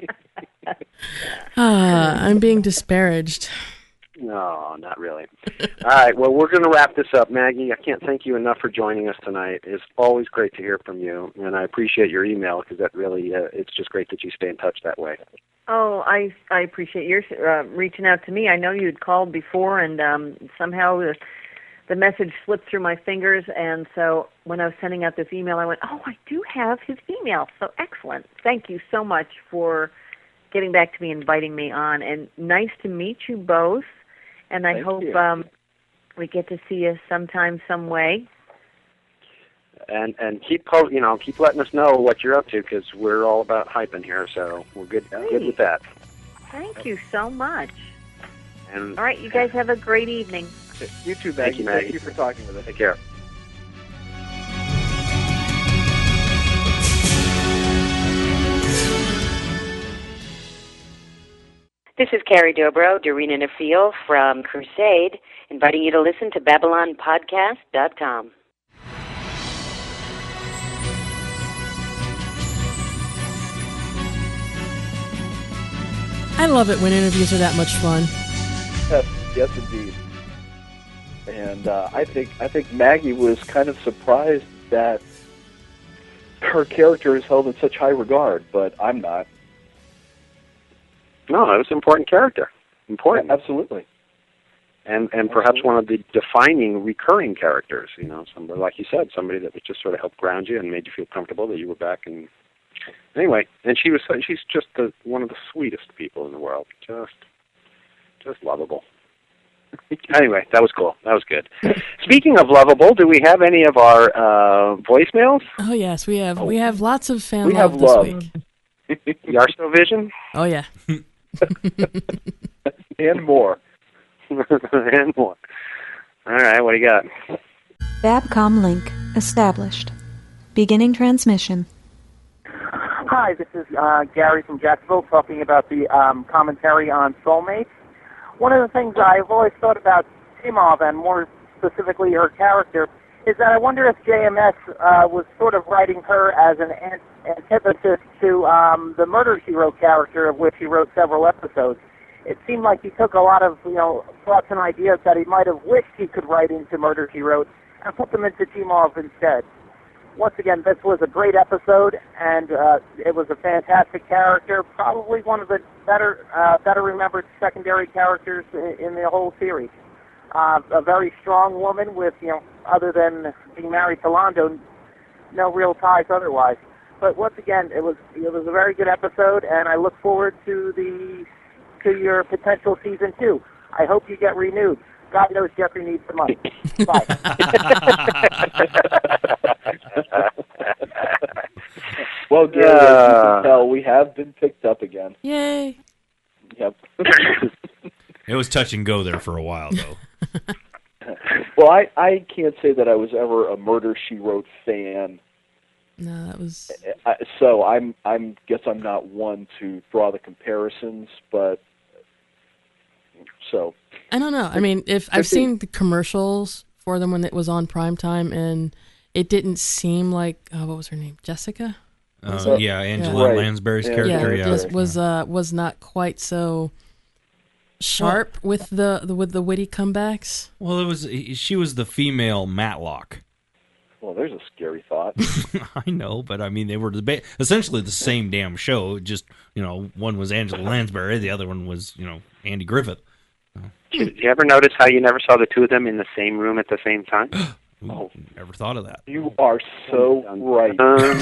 I'm being disparaged. No, not really. All right, well, we're going to wrap this up. Maggie, I can't thank you enough for joining us tonight. It's always great to hear from you, and I appreciate your email, because that really, it's just great that you stay in touch that way. Oh, I appreciate your reaching out to me. I know you'd called before, and somehow the message slipped through my fingers, and so when I was sending out this email, I went, oh, I do have his email. So excellent. Thank you so much for getting back to me, inviting me on, and nice to meet you both. And I hope we get to see you sometime, some way. And keep letting us know what you're up to, because we're all about hyping here. So we're good with that. Thank you so much. And all right, you guys have a great evening. You too, Maggie. Thank you for talking with us. Take care. This is Carrie Dobro, Doreen in a Field from Crusade, inviting you to listen to BabylonPodcast.com. I love it when interviews are that much fun. Yes, indeed. And I think Maggie was kind of surprised that her character is held in such high regard, but I'm not. No, it was an important character. Important. Yeah, absolutely. And perhaps one of the defining recurring characters, you know, somebody, like you said, somebody that would just sort of help ground you and made you feel comfortable that you were back. And anyway, and she's just one of the sweetest people in the world. Just lovable. Anyway, that was cool. That was good. Speaking of lovable, do we have any of our voicemails? Oh yes, we have. We have lots of fan we love have this love. week. Yarsto Vision? Oh yeah. And more. And more. All right, what do you got? Babcom link established. Beginning transmission. Hi, this is Gary from Jacksonville talking about the commentary on Soulmates. One of the things I've always thought about Timov, and more specifically her character, is that I wonder if JMS was sort of writing her as an antithesis to the Murder, She Wrote character, of which he wrote several episodes. It seemed like he took a lot of thoughts and ideas that he might have wished he could write into Murder, She Wrote and put them into Timov instead. Once again, this was a great episode, and it was a fantastic character, probably one of the better remembered secondary characters in the whole series. A very strong woman with, other than being married to Londo, no real ties otherwise. But once again, it was a very good episode, and I look forward to your potential season 2. I hope you get renewed. God knows Jeffrey needs the money. Bye. Well, Gary, as you can tell, we have been picked up again. Yay. Yep. It was touch and go there for a while, though. Well, I can't say that I was ever a Murder, She Wrote fan. No, that was... So I'm guess I'm not one to draw the comparisons, but... So... I don't know. I mean, if I've seen the commercials for them when it was on primetime, and it didn't seem like what was her name, Jessica? Yeah, Angela Lansbury's character. Yeah, was not quite so sharp with the witty comebacks. Well, she was the female Matlock. Well, there's a scary thought. I know, but I mean, they were essentially the same damn show. Just one was Angela Lansbury, the other one was Andy Griffith. Did you ever notice how you never saw the two of them in the same room at the same time? Ooh, never thought of that. You are so right.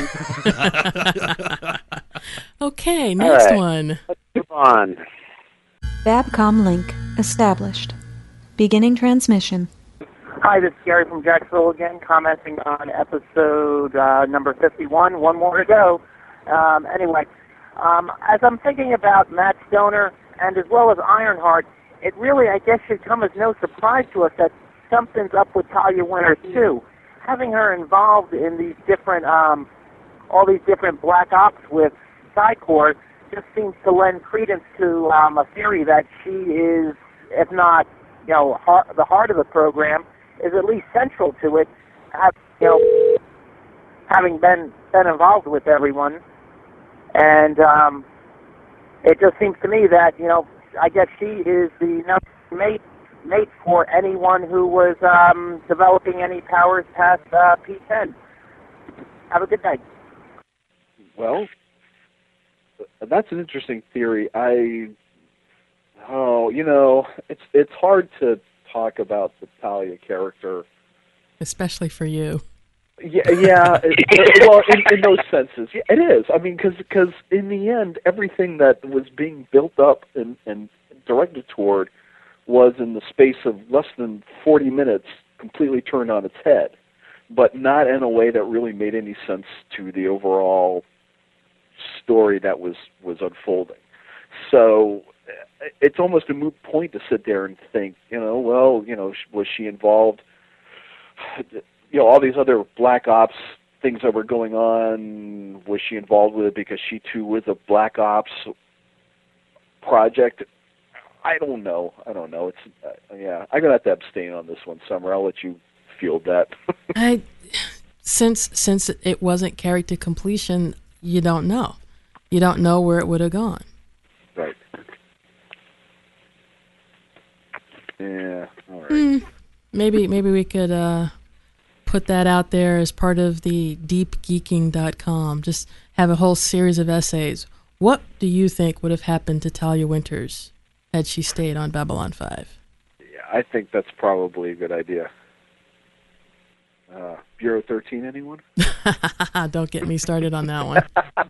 Okay, next one. Let's move on. Babcom link established. Beginning transmission. Hi, this is Gary from Jacksonville again, commenting on episode number 51. One more to go. Anyway, as I'm thinking about Matt Stoner and as well as Ironheart, it really, I guess, should come as no surprise to us that something's up with Talia Winters too. Having her involved in these different, all these different black ops with Psy-Corps just seems to lend credence to a theory that she is, if not, the heart of the program, is at least central to it. Having been involved with everyone, and it just seems to me that I guess she is the number mate for anyone who was developing any powers past P10. Have a good night. Well, that's an interesting theory. It's hard to talk about the Talia character, especially for you. Yeah. Well, in those senses, yeah, it is. I mean, because in the end, everything that was being built up and directed toward was in the space of less than 40 minutes completely turned on its head, but not in a way that really made any sense to the overall story that was unfolding. So it's almost a moot point to sit there and think, was she involved? All these other black ops things that were going on, was she involved with it because she too was a black ops project? I don't know. It's I'm gonna have to abstain on this one, Summer. I'll let you field that. Since it wasn't carried to completion, you don't know. You don't know where it would have gone. Right. Yeah, all right. Maybe we could put that out there as part of the deepgeeking.com. Just have a whole series of essays. What do you think would have happened to Talia Winters had she stayed on Babylon 5? Yeah, I think that's probably a good idea. Bureau 13, anyone? Don't get me started on that one.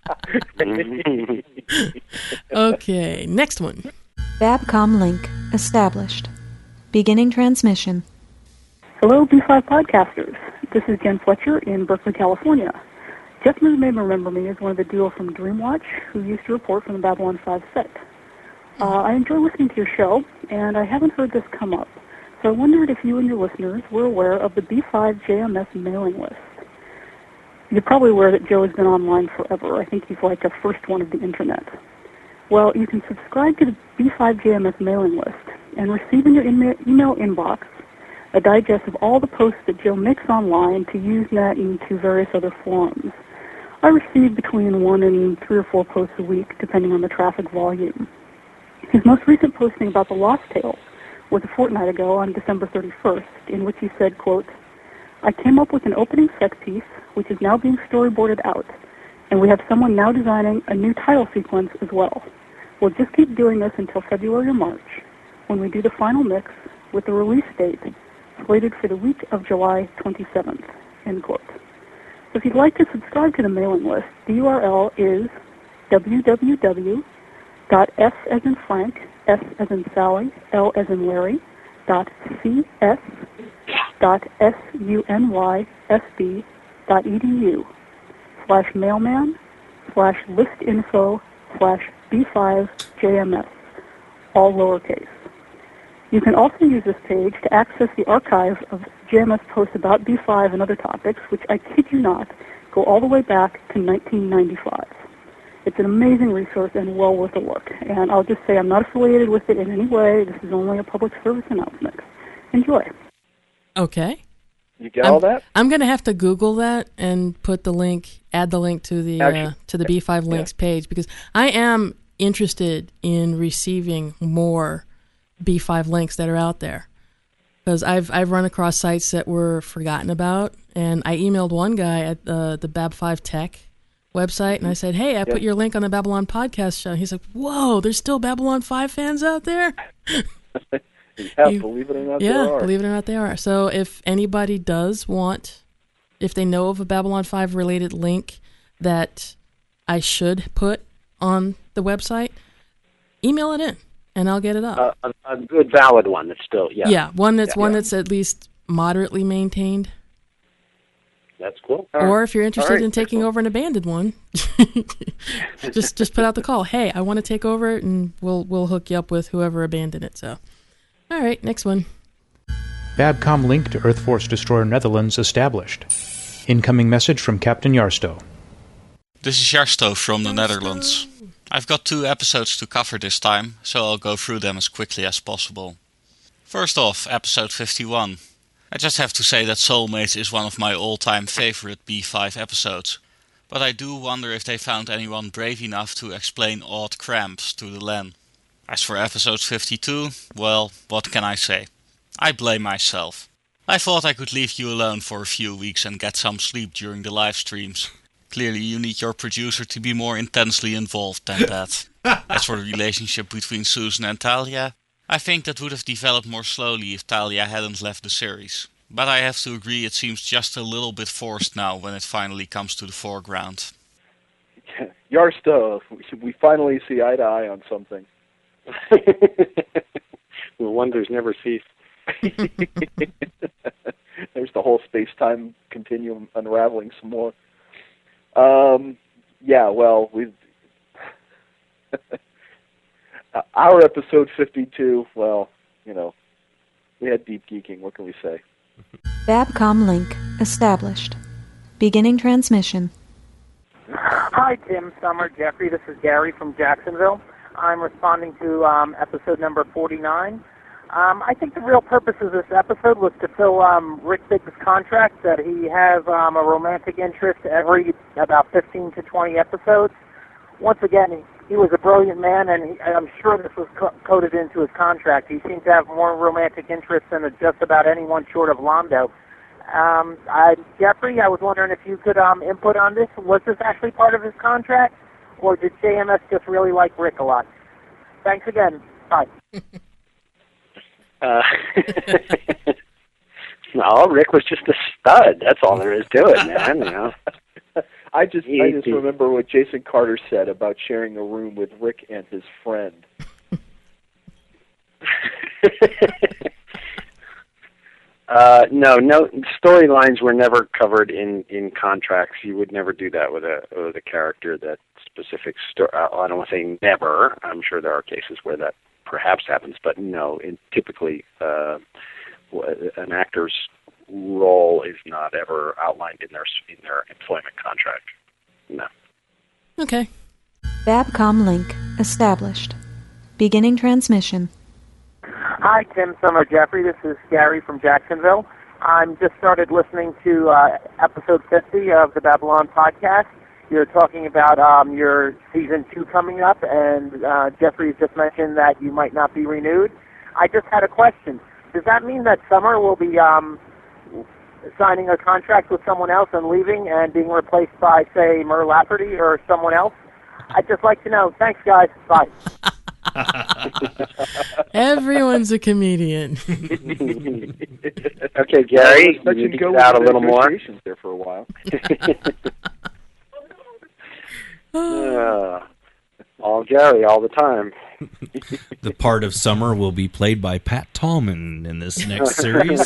Okay, next one. Babcom link established. Beginning transmission. Hello, B5 podcasters. This is Jen Fletcher in Berkeley, California. Jeff may remember me as one of the duo from Dreamwatch who used to report from the Babylon 5 set. I enjoy listening to your show, and I haven't heard this come up. So I wondered if you and your listeners were aware of the B5 JMS mailing list. You're probably aware that Joe has been online forever. I think he's like a first one of the internet. Well, you can subscribe to the B5 JMS mailing list and receive in your email inbox a digest of all the posts that Joe makes online to Usenet and to various other forums. I receive between 1 and 3 or 4 posts a week, depending on the traffic volume. His most recent posting about the Lost Tales was a fortnight ago on December 31st, in which he said, quote, I came up with an opening set piece, which is now being storyboarded out, and we have someone now designing a new title sequence as well. We'll just keep doing this until February or March, when we do the final mix with the release date slated for the week of July 27th, end quote. So if you'd like to subscribe to the mailing list, the URL is www.f as in Frank, S as in Sally, L as in Larry, cs.sunysb.edu/mailman/listinfo/B5JMS, all lowercase. You can also use this page to access the archive of JMS posts about B5 and other topics, which, I kid you not, go all the way back to 1995. It's an amazing resource and well worth a look. And I'll just say I'm not affiliated with it in any way. This is only a public service announcement. Enjoy. Okay. You get all that? I'm going to have to Google that and put the link, add the link to the B5 links page, because I am interested in receiving more B5 links that are out there. Because I've run across sites that were forgotten about, and I emailed one guy at the Bab5 Tech website, and I said, hey, I put your link on the Babylon podcast show. He's like, whoa, there's still Babylon 5 fans out there? Believe it or not, there are. Believe it or not, they are. So if anybody does want, if they know of a Babylon 5 related link that I should put on the website, email it in, and I'll get it up. A good, valid one that's still, one that's at least moderately maintained. That's cool. Or if you're interested in taking over an abandoned one, just put out the call. Hey, I want to take over it, and we'll hook you up with whoever abandoned it. So, all right, next one. Babcom link to Earth Force Destroyer Netherlands established. Incoming message from Captain Yarstow. This is Yarstow from the Netherlands. I've got 2 episodes to cover this time, so I'll go through them as quickly as possible. First off, episode 51. I just have to say that Soulmates is one of my all-time favorite B5 episodes, but I do wonder if they found anyone brave enough to explain odd cramps to the Len. As for episode 52, well, what can I say? I blame myself. I thought I could leave you alone for a few weeks and get some sleep during the live streams. Clearly you need your producer to be more intensely involved than that. As for the relationship between Susan and Talia, I think that would have developed more slowly if Talia hadn't left the series. But I have to agree it seems just a little bit forced now when it finally comes to the foreground. Yarstow, we finally see eye to eye on something. The wonders never cease. There's the whole space-time continuum unraveling some more. We've... Our episode 52, we had deep geeking. What can we say? Babcom link established. Beginning transmission. Hi, Tim, Summer, Jeffrey. This is Gary from Jacksonville. I'm responding to episode number 49. I think the real purpose of this episode was to fill Rick Biggs' contract that he has a romantic interest every about 15 to 20 episodes. Once again, he was a brilliant man, and I'm sure this was coded into his contract. He seemed to have more romantic interests than just about anyone short of Londo. Jeffrey, I was wondering if you could input on this. Was this actually part of his contract, or did JMS just really like Rick a lot? Thanks again. Bye. No, Rick was just a stud. That's all there is to it, man. You know. I just remember what Jason Carter said about sharing a room with Rick and his friend. No storylines were never covered in contracts. You would never do that with a character that specific story. I don't want to say never. I'm sure there are cases where that perhaps happens, but no. Typically, an actor's role is not ever outlined in their employment contract. No. Okay. Babcom link established. Beginning transmission. Hi, Tim, Summer, Jeffrey. This is Gary from Jacksonville. I'm just started listening to episode 50 of the Babylon podcast. You're talking about your season 2 coming up, and Jeffrey just mentioned that you might not be renewed. I just had a question. Does that mean that Summer will be signing a contract with someone else and leaving and being replaced by, say, Mur Lafferty or someone else? I'd just like to know. Thanks, guys. Bye. Everyone's a comedian. Okay, Gary, you need to get out a little more. There for a while. All Gary, all the time. The part of Summer will be played by Pat Tallman in this next series.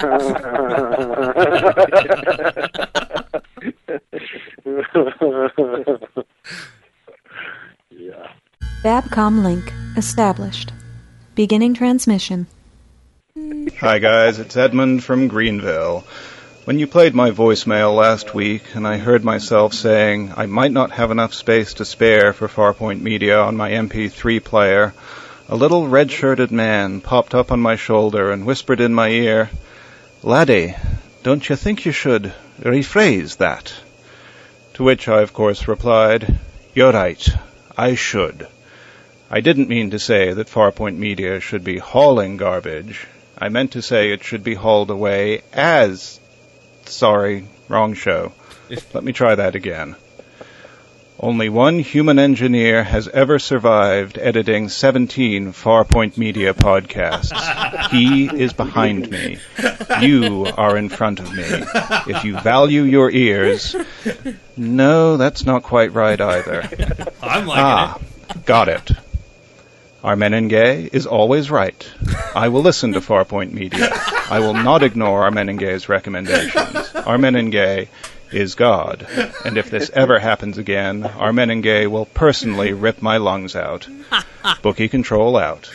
Yeah. Babcom link established. Beginning transmission. Hi guys, it's Edmund from Greenville. When you played my voicemail last week and I heard myself saying I might not have enough space to spare for Farpoint Media on my MP3 player, a little red-shirted man popped up on my shoulder and whispered in my ear, "Laddie, don't you think you should rephrase that?" To which I, of course, replied, "You're right, I should. I didn't mean to say that Farpoint Media should be hauling garbage. I meant to say it should be hauled away as... Sorry, wrong show. Let me try that again. Only one human engineer has ever survived editing 17 Farpoint Media podcasts. He is behind me. You are in front of me. If you value your ears... No, that's not quite right either. I'm liking it. Got it. Armenenge is always right. I will listen to Farpoint Media. I will not ignore Armenenge's recommendations. Armenenge is God, and if this ever happens again, Armenenge will personally rip my lungs out. Bookie control out.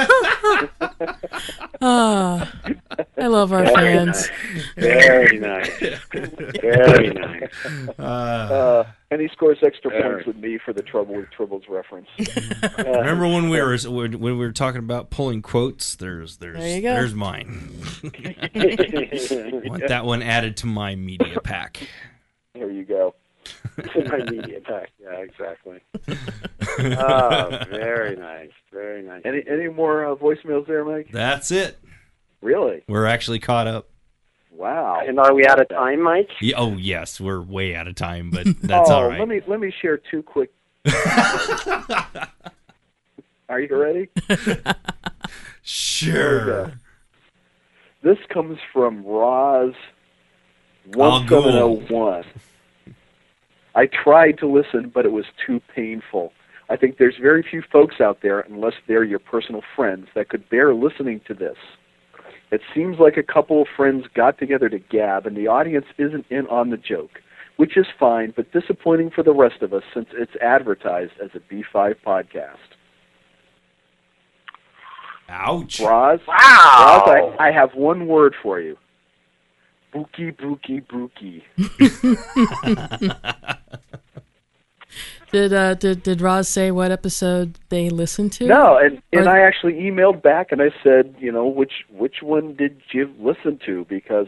Oh, I love our fans. Very nice. Very nice. And he scores extra points with me for the Trouble with Tribbles reference. Remember when we were talking about pulling quotes? There's mine. Want that one added to my media pack. There you go. My media pack. Yeah, exactly. Oh, very nice. Very nice. Any more voicemails there, Mike? That's it. Really? We're actually caught up. Wow. And are we out of time, Mike? Yeah, oh, yes. We're way out of time, but that's all right. Let me share two quick... Are you ready? Sure. This comes from Roz 1701. I tried to listen, but it was too painful. I think there's very few folks out there, unless they're your personal friends, that could bear listening to this. It seems like a couple of friends got together to gab, and the audience isn't in on the joke, which is fine, but disappointing for the rest of us since it's advertised as a B5 podcast. Ouch. Roz, wow. Roz, I have one word for you. Bookie, bookie, bookie. Did Roz say what episode they listened to? No, and I actually emailed back and I said, which one did you listen to? Because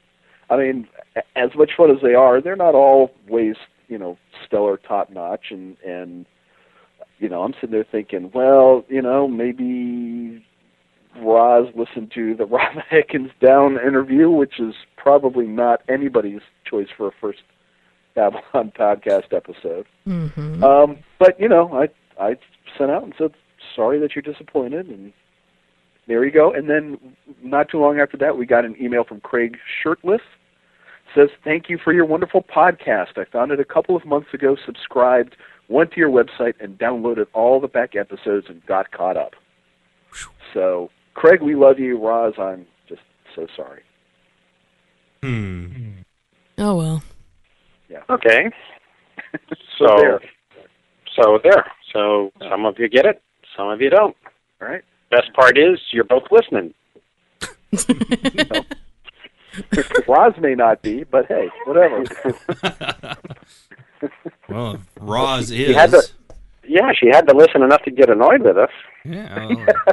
as much fun as they are, they're not always, stellar, top notch, and I'm sitting there thinking, well, maybe Roz listened to the Rob Atkins Down interview, which is probably not anybody's choice for a first Babylon podcast episode. Mm-hmm. But I sent out and said, sorry that you're disappointed, and there you go. And then not too long after that, we got an email from Craig Shirtless. Says, thank you for your wonderful podcast. I found it a couple of months ago, subscribed, went to your website, and downloaded all the back episodes and got caught up. So, Craig, we love you. Roz, I'm just so sorry. Oh, well. Yeah. Okay. there. So some of you get it, some of you don't. All right. Best part is you're both listening. Roz may not be, but hey, whatever. Well, Roz is. She had to listen enough to get annoyed with us. Yeah.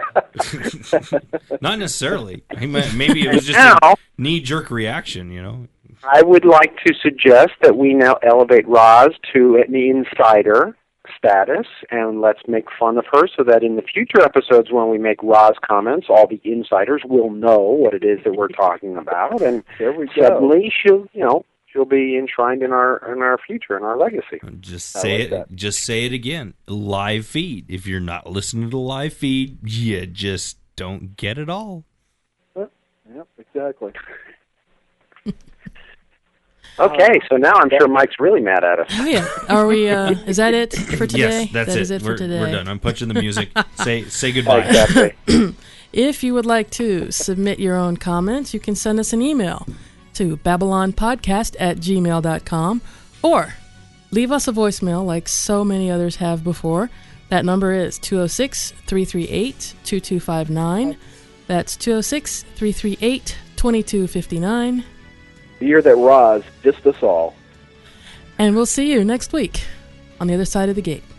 Not necessarily. Maybe it was just a knee-jerk reaction, I would like to suggest that we now elevate Roz to an insider status, and let's make fun of her so that in the future episodes when we make Roz comments, all the insiders will know what it is that we're talking about, and suddenly she'll be enshrined in our future, in our legacy. Just say it. Just say it again. Live feed. If you're not listening to the live feed, you just don't get it all. Yep, exactly. Okay, so now I'm sure Mike's really mad at us. Oh yeah, are we? Is that it for today? Yes, that's that it. Is it for today. We're done. I'm punching the music. Say goodbye. Exactly. If you would like to submit your own comments, you can send us an email to babylonpodcast@gmail.com or leave us a voicemail like so many others have before. That number is 206-338-2259. That's 206-338-2259. The year that Roz dissed us all. And we'll see you next week on the other side of the gate.